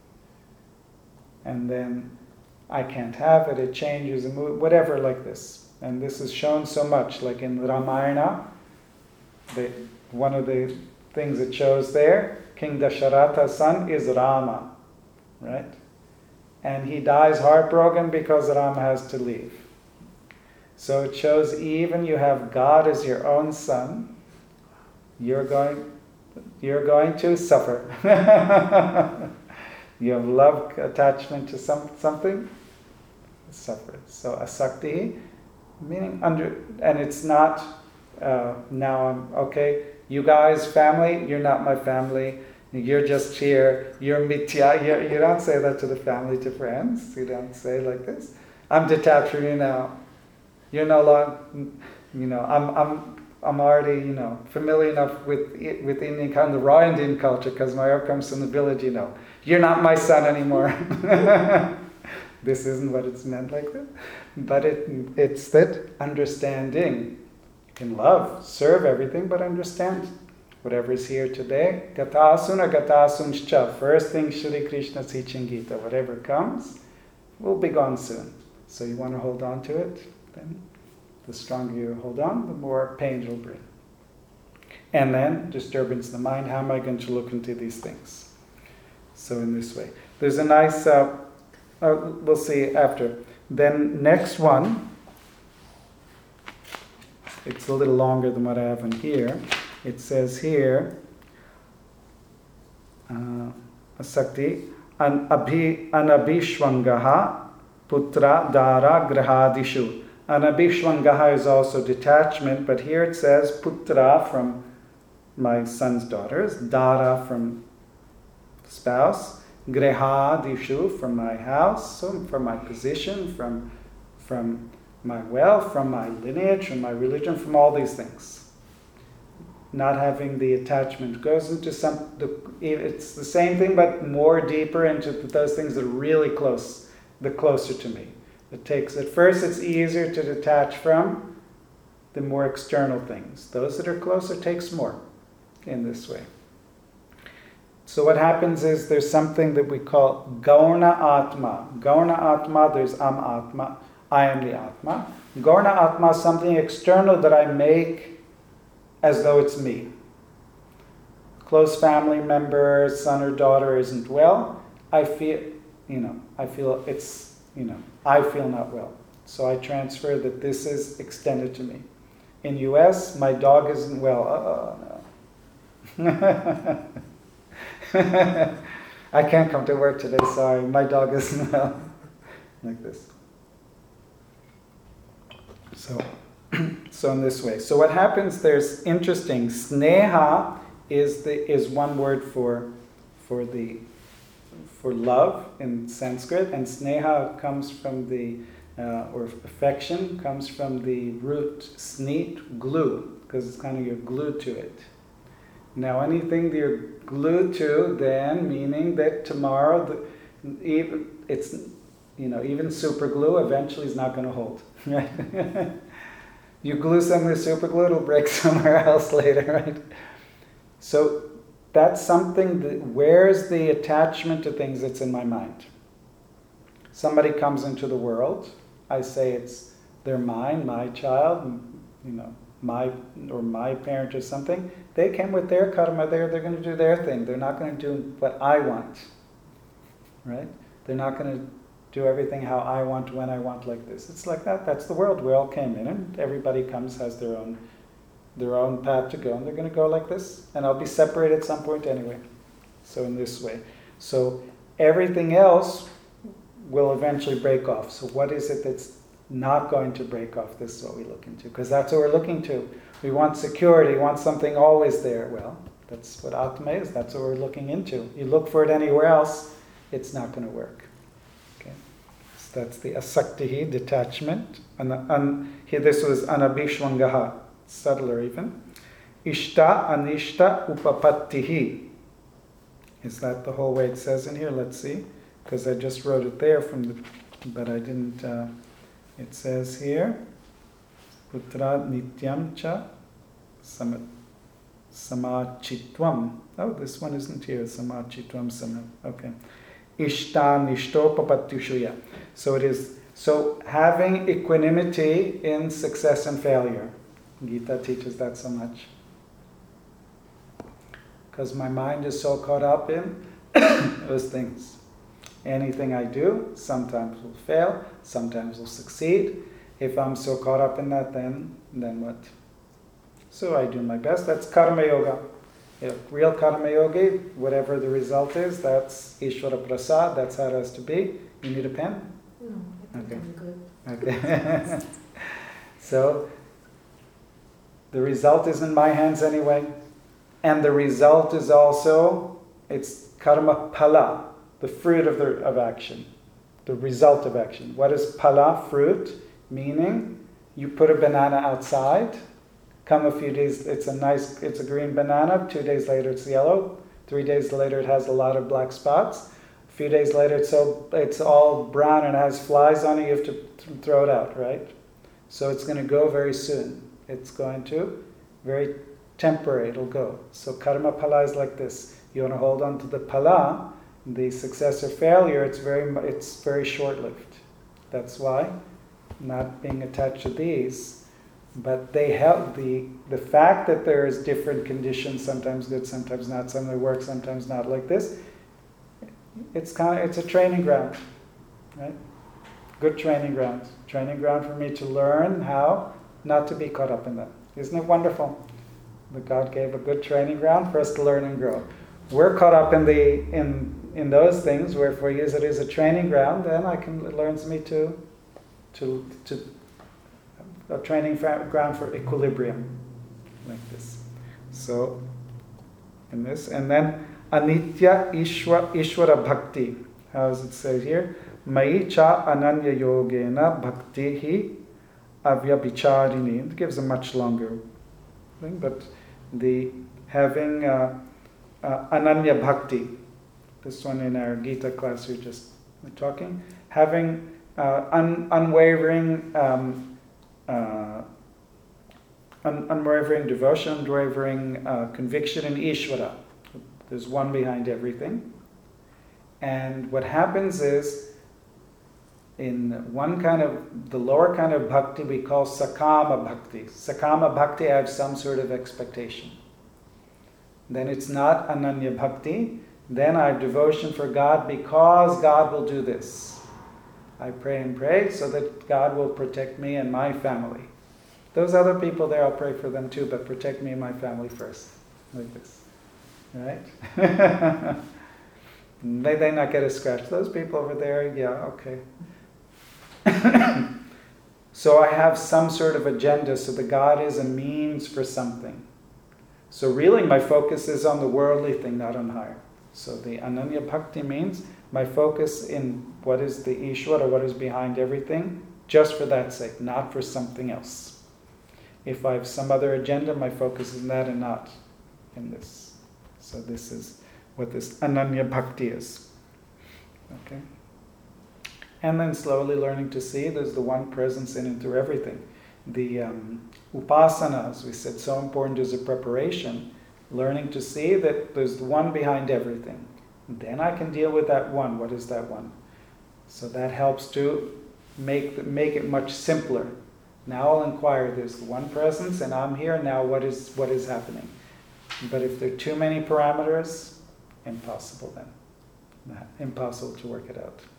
Speaker 1: And then I can't have it, it changes, whatever like this. And this is shown so much, like in Ramayana, one of the things it shows there, King Dasharatha's son is Rama, right? And he dies heartbroken because Rama has to leave. So it shows even you have God as your own son, you're going to suffer. You have love, attachment to something, suffer. So asakti, meaning and it's not now I'm okay. You guys, family, you're not my family. You're just here. You're mitya. You don't say that to the family, to friends. You don't say like this. I'm detached from you now. You're no longer. I'm already, familiar enough with Indian, kind of the raw Indian culture, because my wife comes from the village, you're not my son anymore. This isn't what it's meant like that. But it's that understanding. You can love, serve everything, but understand whatever is here today. Gatasuna gatasumscha. First thing Shri Krishna teaching Gita. Whatever comes will be gone soon. So you want to hold on to it, then the stronger you hold on, the more pain it'll bring. And then disturbance of the mind. How am I going to look into these things? So in this way. There's a nice, we'll see after. Then next one, it's a little longer than what I have in here. It says here, Asakti, anabhishwangaha putra dara grahadishu. Anabhishwangaha is also detachment, but here it says putra from my son's daughters, dara from spouse, grahadishu from my house, so from my position, from my wealth, from my lineage, from my religion, from all these things. Not having the attachment goes into it's the same thing, but more deeper into those things that are really close, the closer to me. It takes, at first it's easier to detach from the more external things. Those that are closer takes more in this way. So what happens is there's something that we call Gauna Atma. Gauna Atma, there's Atma, I am the Atma. Gauna Atma is something external that I make as though it's me. Close family member, son or daughter isn't well. I feel not well. So I transfer that this is extended to me. In US, my dog isn't well. No. I can't come to work today, sorry. My dog isn't well. Like this. So in this way. So what happens, there's interesting. Sneha is one word for love in Sanskrit, and sneha comes from or affection comes from the root sneet, glue, because it's kind of you're glued to it. Now anything that you're glued to, then meaning that tomorrow, even super glue eventually is not going to hold. Right? You glue something with super glue, it'll break somewhere else later, right? So that's something that, where's the attachment to things that's in my mind? Somebody comes into the world, I say they're mine, my child, my parent or something. They came with their karma there, they're going to do their thing. They're not going to do what I want, right? They're not going to do everything how I want, when I want, like this. It's like that. That's the world we all came in, and everybody comes, has their own path to go, and they're going to go like this, and I'll be separated at some point anyway. So in this way. So everything else will eventually break off. So what is it that's not going to break off? This is what we look into, because that's what we're looking to. We want security, we want something always there. Well, that's what Atma is. That's what we're looking into. You look for it anywhere else, it's not going to work. Okay, so that's the asaktihi, detachment. And here this was anabhishwangaha, subtler even. Ishta anishta upapattihi. Is that the whole way it says in here? Let's see, because I just wrote it there but I didn't. It says here, putra nityam cha samachitvam. Oh, this one isn't here. Samachitvam samam. Okay. Ishta nishtopapattishuya. So it is. So having equanimity in success and failure. Gita teaches that so much. Because my mind is so caught up in those things. Anything I do, sometimes will fail, sometimes will succeed. If I'm so caught up in that, then what? So I do my best. That's karma yoga. Real karma yogi, whatever the result is, that's Ishvara Prasad, that's how it has to be. You need a pen?
Speaker 2: No, I think I'm good.
Speaker 1: Okay. So, the result is in my hands anyway. And the result is also, it's karma phala, the fruit of action, the result of action. What is phala, fruit? Meaning, you put a banana outside, Come a few days, it's a green banana. 2 days later, it's yellow. 3 days later, it has a lot of black spots. A few days later, it's all brown and has flies on it. You have to throw it out, right? So it's going to go very soon. It's going to, very temporary, it'll go. So karma pala is like this. You want to hold on to the pala, the success or failure, it's very short-lived. That's why, not being attached to these, but they help the fact that there is different conditions, sometimes good, sometimes not, some that work, sometimes not, like this. It's a training ground, right? Good training ground for me to learn how not to be caught up in that. Isn't it wonderful that God gave a good training ground for us to learn and grow? We're caught up in those things, where if we use it as a training ground, then it learns me to a training ground for equilibrium, like this. So, in this, and then anitya ishvara bhakti. How does it say here? Mai cha ananya yogena bhaktihi avyabhicharini. It gives a much longer thing, but the having ananya bhakti. This one in our Gita class we just were talking. Having unwavering devotion, unwavering conviction in Ishvara. There's one behind everything. And what happens is, in the lower kind of bhakti we call sakama bhakti. Sakama bhakti, I have some sort of expectation. Then it's not ananya bhakti. Then I have devotion for God because God will do this. I pray and pray so that God will protect me and my family. Those other people there, I'll pray for them too, but protect me and my family first. Like this. Right? They not get a scratch. Those people over there, yeah, okay. So I have some sort of agenda, so the God is a means for something. So really my focus is on the worldly thing, not on higher. So the ananya bhakti means my focus in what is the Ishvara, what is behind everything, just for that sake, not for something else. If I have some other agenda, my focus is in that and not in this. So this is what this ananya bhakti is. Okay? And then slowly learning to see there's the one presence in and through everything. The upasana, as we said, so important as a preparation, learning to see that there's the one behind everything. Then I can deal with that one. What is that one? So that helps to make it much simpler. Now I'll inquire, there's the one presence and I'm here, now what is happening? But if there are too many parameters, impossible then. Impossible to work it out.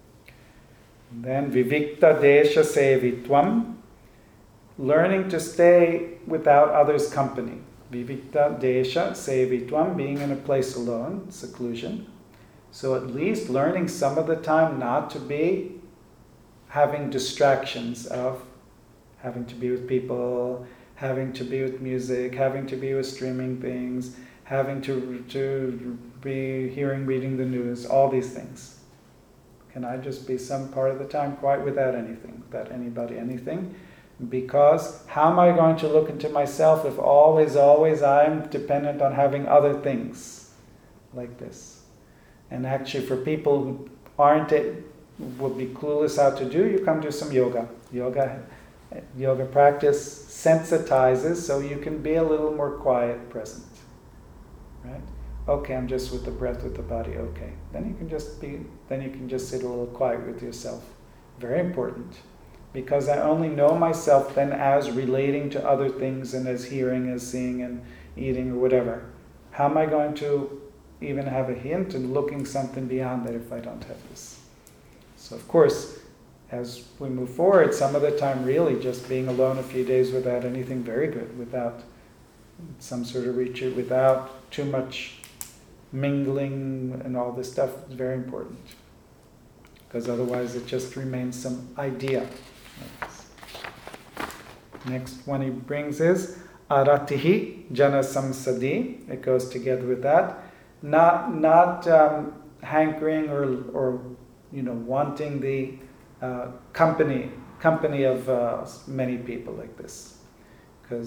Speaker 1: Then vivikta desha sevitvam, learning to stay without others' company. Vivikta desha sevitvam, being in a place alone, seclusion. So at least learning some of the time not to be having distractions of having to be with people, having to be with music, having to be with streaming things, having to be reading the news, all these things. Can I just be some part of the time quite without anything, without anybody, anything? Because how am I going to look into myself if always I'm dependent on having other things like this? And actually for people who would be clueless how to do, you come do some yoga. Yoga practice sensitizes so you can be a little more quiet, present. Right? Okay, I'm just with the breath, with the body, okay. Then you can just sit a little quiet with yourself. Very important. Because I only know myself then as relating to other things and as hearing, as seeing and eating or whatever. How am I going to even have a hint and looking something beyond that if I don't have this? So of course, as we move forward, some of the time really just being alone a few days without anything, very good, without some sort of retreat, without too much mingling and all this stuff is very important. Because otherwise it just remains some idea. Next one he brings is aratihi jana samsadi. It goes together with that. Not hankering or wanting the company of many people like this. Because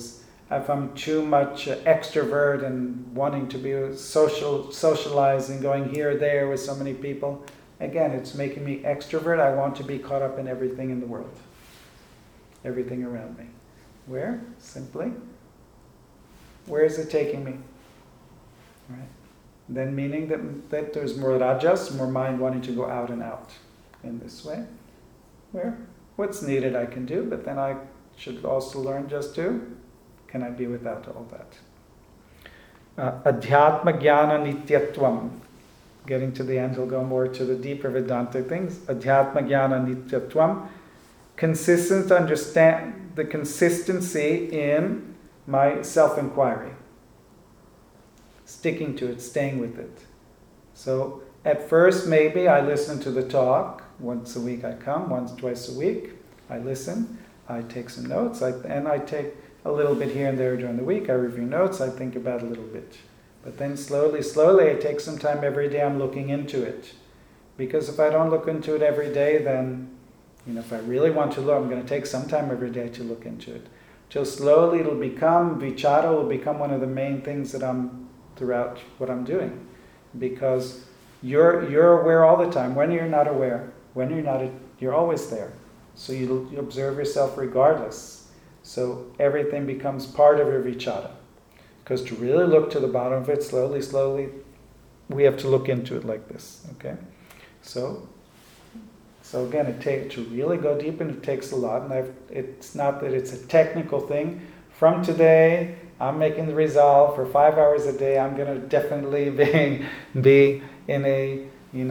Speaker 1: if I'm too much extrovert and wanting to be socializing, going here, there with so many people, again, it's making me extrovert. I want to be caught up in everything in the world, everything around me. Where? Simply, where is it taking me? Right? Then meaning that there's more rajas, more mind wanting to go out and out in this way. Where? What's needed I can do, but then I should also learn just to, can I be without all that? Adhyatma jnana nityatvam. Getting to the end, we'll go more to the deeper Vedanta things. Adhyatma jnana nityatvam. Consistent understand the consistency in my self-inquiry. Sticking to it, staying with it. So at first maybe I listen to the talk. Once a week I come, once, twice a week. I listen, I take some notes, and I take a little bit here and there during the week. I review notes, I think about a little bit. But then slowly, I take some time every day, I'm looking into it. Because if I don't look into it every day, then, if I really want to look, I'm going to take some time every day to look into it. Till slowly it'll become, vichara will become one of the main things that I'm, throughout what I'm doing. Because you're aware all the time. When you're not aware, when you're not, you're always there. So you observe yourself regardless. So everything becomes part of your vichara. Because to really look to the bottom of it, slowly, we have to look into it like this. Okay? So again, to really go deep in it takes a lot. And it's not that it's a technical thing. From today, I'm making the resolve for 5 hours a day. I'm going to definitely be in a,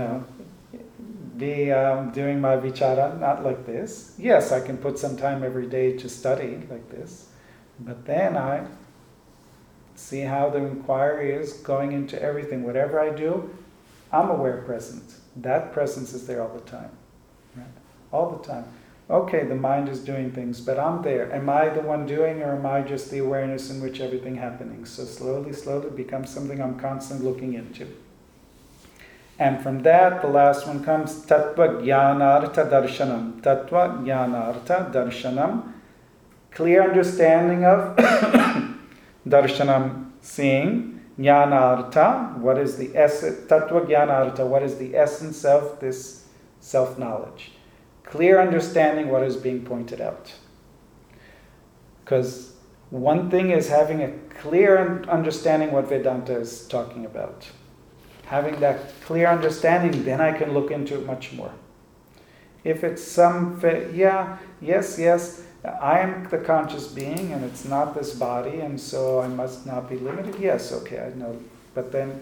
Speaker 1: doing my vichara, not like this. Yes, I can put some time every day to study like this, but then I see how the inquiry is going into everything. Whatever I do, I'm aware present. That presence is there all the time. Right? All the time. Okay, the mind is doing things, but I'm there. Am I the one doing, or am I just the awareness in which everything happening? So slowly becomes something I'm constantly looking into. And from that, the last one comes Tattva Jnanartha Darshanam. Tattva Jnanartha Darshanam. Clear understanding of Darshanam, seeing. Jnanartha, what is the essence? Tattva Jnanartha, what is the essence of this self-knowledge? Clear understanding what is being pointed out. Because one thing is having a clear understanding what Vedanta is talking about. Having that clear understanding, then I can look into it much more. If it's yes, I am the conscious being and it's not this body, and so I must not be limited. Yes, okay, I know. But then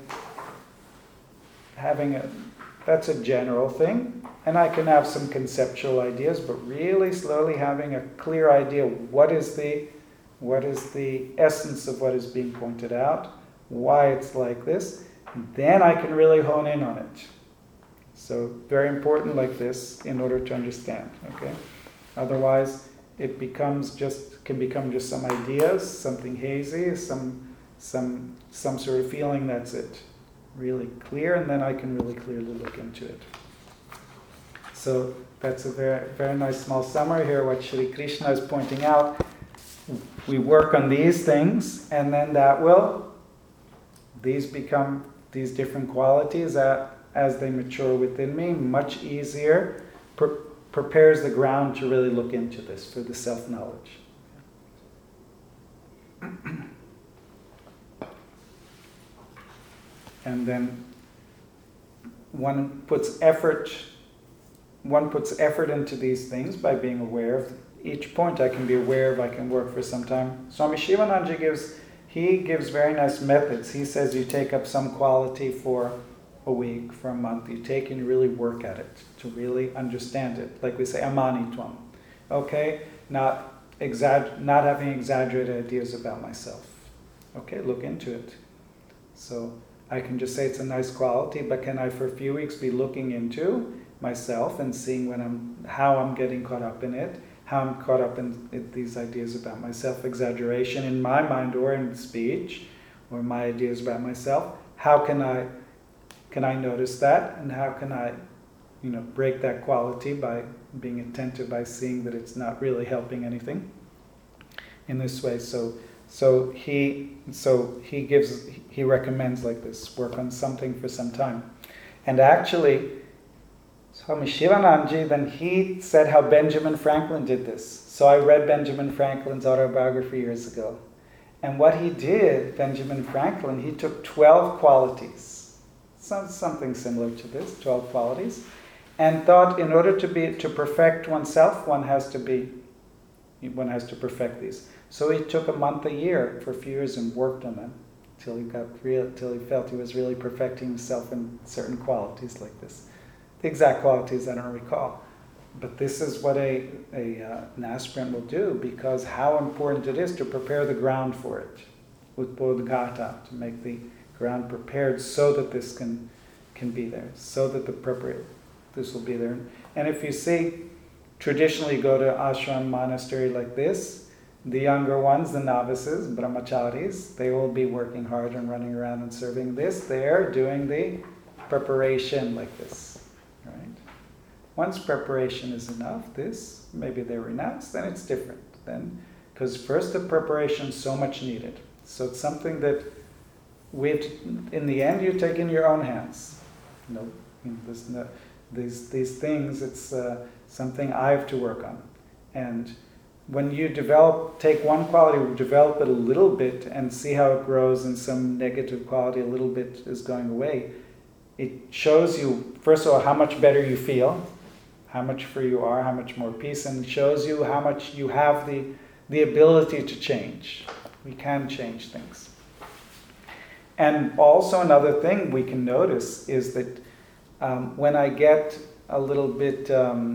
Speaker 1: that's a general thing, and I can have some conceptual ideas, but really slowly having a clear idea what is the essence of what is being pointed out, why it's like this. Then I can really hone in on it. So very important like this in order to understand. Okay, otherwise it can become just some ideas, something hazy, some sort of feeling. That's it. Really clear, and then I can really clearly look into it. So that's a very very nice small summary here. What Shri Krishna is pointing out. We work on these things, and then these become these different qualities that, as they mature within me, much easier prepares the ground to really look into this for the self-knowledge. And then one puts effort into these things by being aware of each point. I can be aware of, I can work for some time. Swami Shivananda gives very nice methods. He says you take up some quality for a week, for a month. You take and you really work at it to really understand it. Like we say, amanitvam. Okay, not having exaggerated ideas about myself. Okay, look into it. So I can just say it's a nice quality, but can I for a few weeks be looking into myself and seeing how I'm getting caught up in it? How I'm caught up in these ideas about myself, exaggeration in my mind or in speech, or my ideas about myself. How can I notice that, and how can I, break that quality by being attentive, by seeing that it's not really helping anything in this way. So So he recommends like this, work on something for some time. And actually, Swami Shivananji, then he said how Benjamin Franklin did this. So I read Benjamin Franklin's autobiography years ago. And what he did, Benjamin Franklin, he took 12 qualities, something similar to this, 12 qualities, and thought in order to perfect oneself, one has to perfect these. So he took a month, a year, for a few years and worked on them till he felt he was really perfecting himself in certain qualities like this. The exact qualities I don't recall. But this is what an aspirant will do, because how important it is to prepare the ground for it. Udbodhgata, to make the ground prepared so that this can be there, so that this will be there. And if you see, traditionally you go to ashram monastery like this, the younger ones, the novices, brahmacharis, they will be working hard and running around and serving this. They're doing the preparation like this, right? Once preparation is enough, maybe they renounce, then it's different. Then, because first the preparation is so much needed. So it's something that in the end, you take in your own hands. These things, it's something I have to work on. And when you take one quality, develop it a little bit and see how it grows, and some negative quality a little bit is going away, it shows you, first of all, how much better you feel, how much free you are, how much more peace, and it shows you how much you have the ability to change. We can change things. And also another thing we can notice is that when I get a little bit,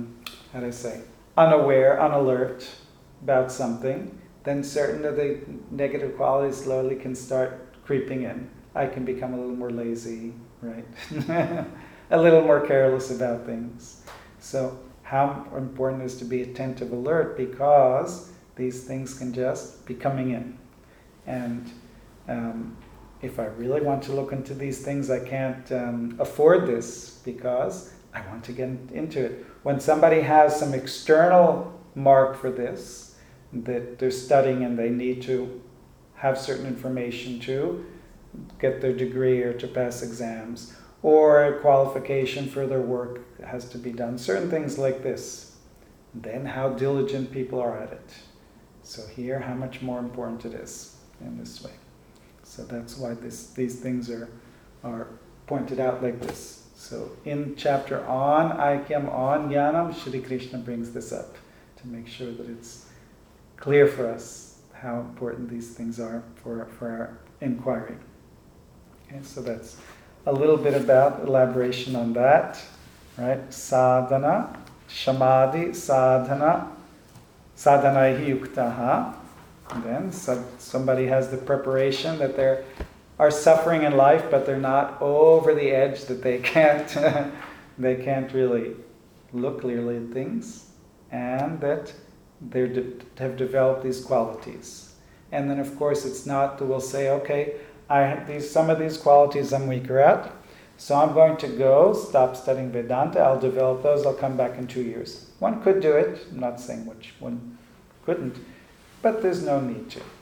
Speaker 1: unaware, unalert about something, then certain of the negative qualities slowly can start creeping in. I can become a little more lazy, right? A little more careless about things. So how important it is to be attentive, alert, because these things can just be coming in. And if I really want to look into these things, I can't afford this because I want to get into it. When somebody has some external mark for this, that they're studying and they need to have certain information to get their degree or to pass exams, or a qualification for their work has to be done, certain things like this, then how diligent people are at it. So here, how much more important it is in this way. So that's why these things are pointed out like this. So in chapter on Aikyam, on Jnanam, Shri Krishna brings this up to make sure that it's clear for us how important these things are for our inquiry. Okay, so that's a little bit about elaboration on that, right? Sadhana, Shamadhi, Sadhana, Sadhanaihi Yuktaha. And then somebody has the preparation that they are suffering in life, but they're not over the edge that they can't really look clearly at things, and that they have developed these qualities. And then, of course, it's not that we'll say, okay, some of these qualities I'm weaker at, so I'm going to stop studying Vedanta, I'll develop those, I'll come back in 2 years. One could do it, I'm not saying which one couldn't, but there's no need to.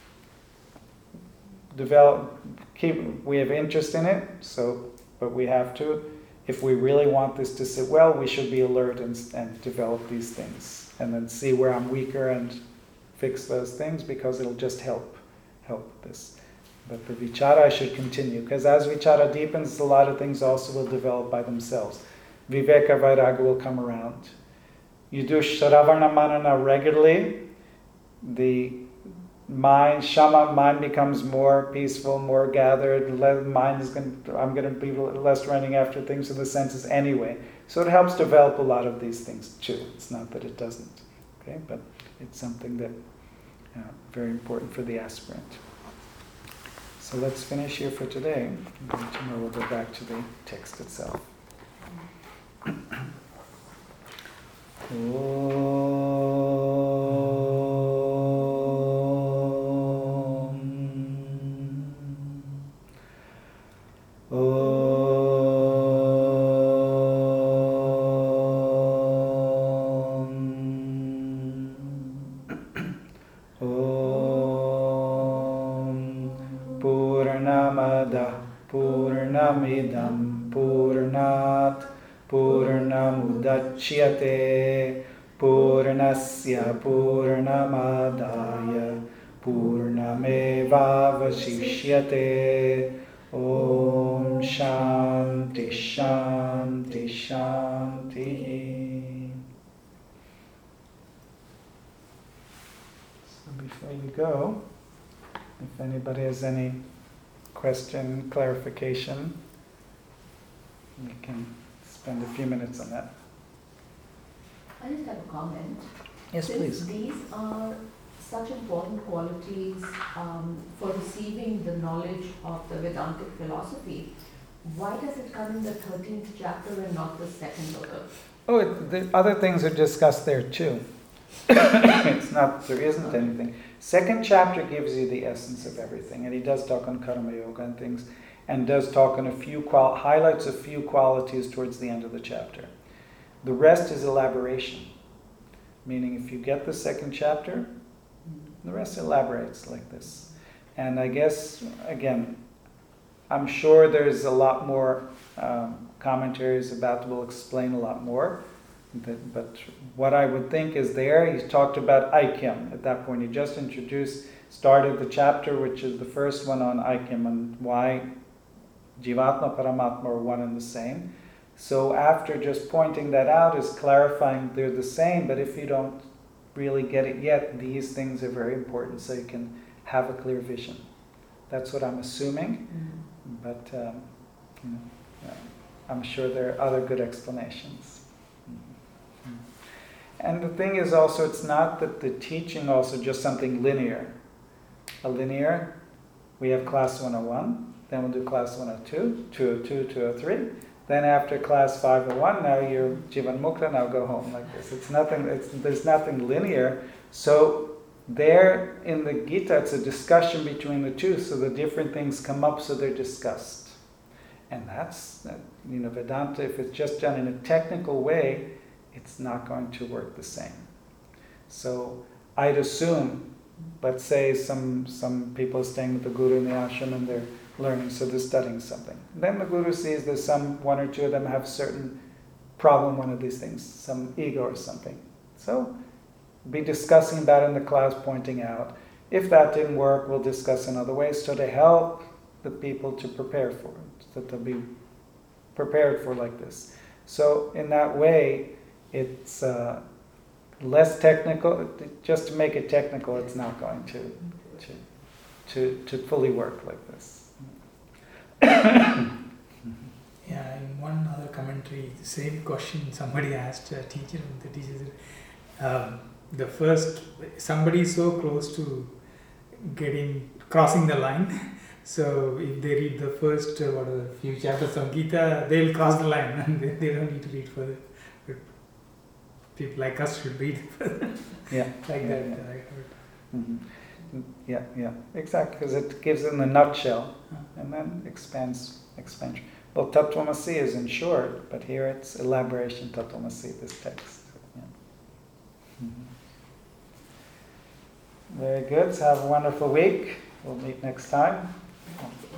Speaker 1: We have interest in it, but we have to, if we really want this to sit well, we should be alert and develop these things. And then see where I'm weaker and fix those things, because it'll just help this. But the vichara I should continue, because as vichara deepens, a lot of things also will develop by themselves. Viveka Vairagya will come around. You do Shravarna Manana regularly, the mind becomes more peaceful, more gathered. I'm going to be less running after things of the senses anyway. So it helps develop a lot of these things too. It's not that it doesn't, okay? But it's something that very important for the aspirant. So let's finish here for today. And then tomorrow we'll go back to the text itself. Om Purnamidam Purnat Purnamudachyate Purnasya Purnamadaya Purnamevavashishyate. Om Shanti Shanti Shanti. So before you go, if anybody has any question, clarification, we can spend a few minutes on that.
Speaker 2: I just have a comment.
Speaker 1: Yes,
Speaker 2: Since
Speaker 1: please.
Speaker 2: these are such important qualities for receiving the knowledge of the Vedantic philosophy, why does it come in the 13th chapter and not the second or the...
Speaker 1: Oh, the other things are discussed there too. It's not, there isn't anything. Second chapter gives you the essence of everything, and he does talk on karma yoga and things, and does talk on highlights a few qualities towards the end of the chapter. The rest is elaboration, meaning if you get the second chapter, the rest elaborates like this. And I guess, again, I'm sure there's a lot more commentaries about will explain a lot more. But what I would think is there, he's talked about Aikyam at that point. He just started the chapter, which is the first one on Aikyam and why Jivatma, Paramatma are one and the same. So after just pointing that out is clarifying they're the same, but if you don't really get it yet, these things are very important so you can have a clear vision. That's what I'm assuming, but I'm sure there are other good explanations. And the thing is also, it's not that the teaching also just something linear. We have class 101, then we'll do class 102, 202, 203. Then after class 501, now you're Jivan Mukta, now go home like this. There's nothing linear. So there in the Gita, it's a discussion between the two, so the different things come up, so they're discussed. And that's, Vedanta, if it's just done in a technical way, it's not going to work the same. So I'd assume, let's say some people are staying with the Guru in the ashram and they're learning, so they're studying something. Then the Guru sees there's one or two of them have certain problem, one of these things, some ego or something. So be discussing about it in the class, pointing out. If that didn't work, we'll discuss another way, so to help the people to prepare for it, so to be prepared for like this. So in that way, it's less technical. Just to make it technical, it's not going to fully work like this.
Speaker 3: Yeah, in one other commentary, the same question somebody asked a teacher, and the teacher said, somebody is so close to crossing the line, so if they read the first few chapters of Gita, they'll cross the line and they don't need to read further. But people like us should read further.
Speaker 1: Yeah.
Speaker 3: Like that. I heard.
Speaker 1: Mm-hmm. Yeah, exactly, because it gives it in a nutshell, and then expansion. Well, Tattvamasi is in short, but here it's elaboration, Tattvamasi, this text. Yeah. Mm-hmm. Very good, so have a wonderful week. We'll meet next time.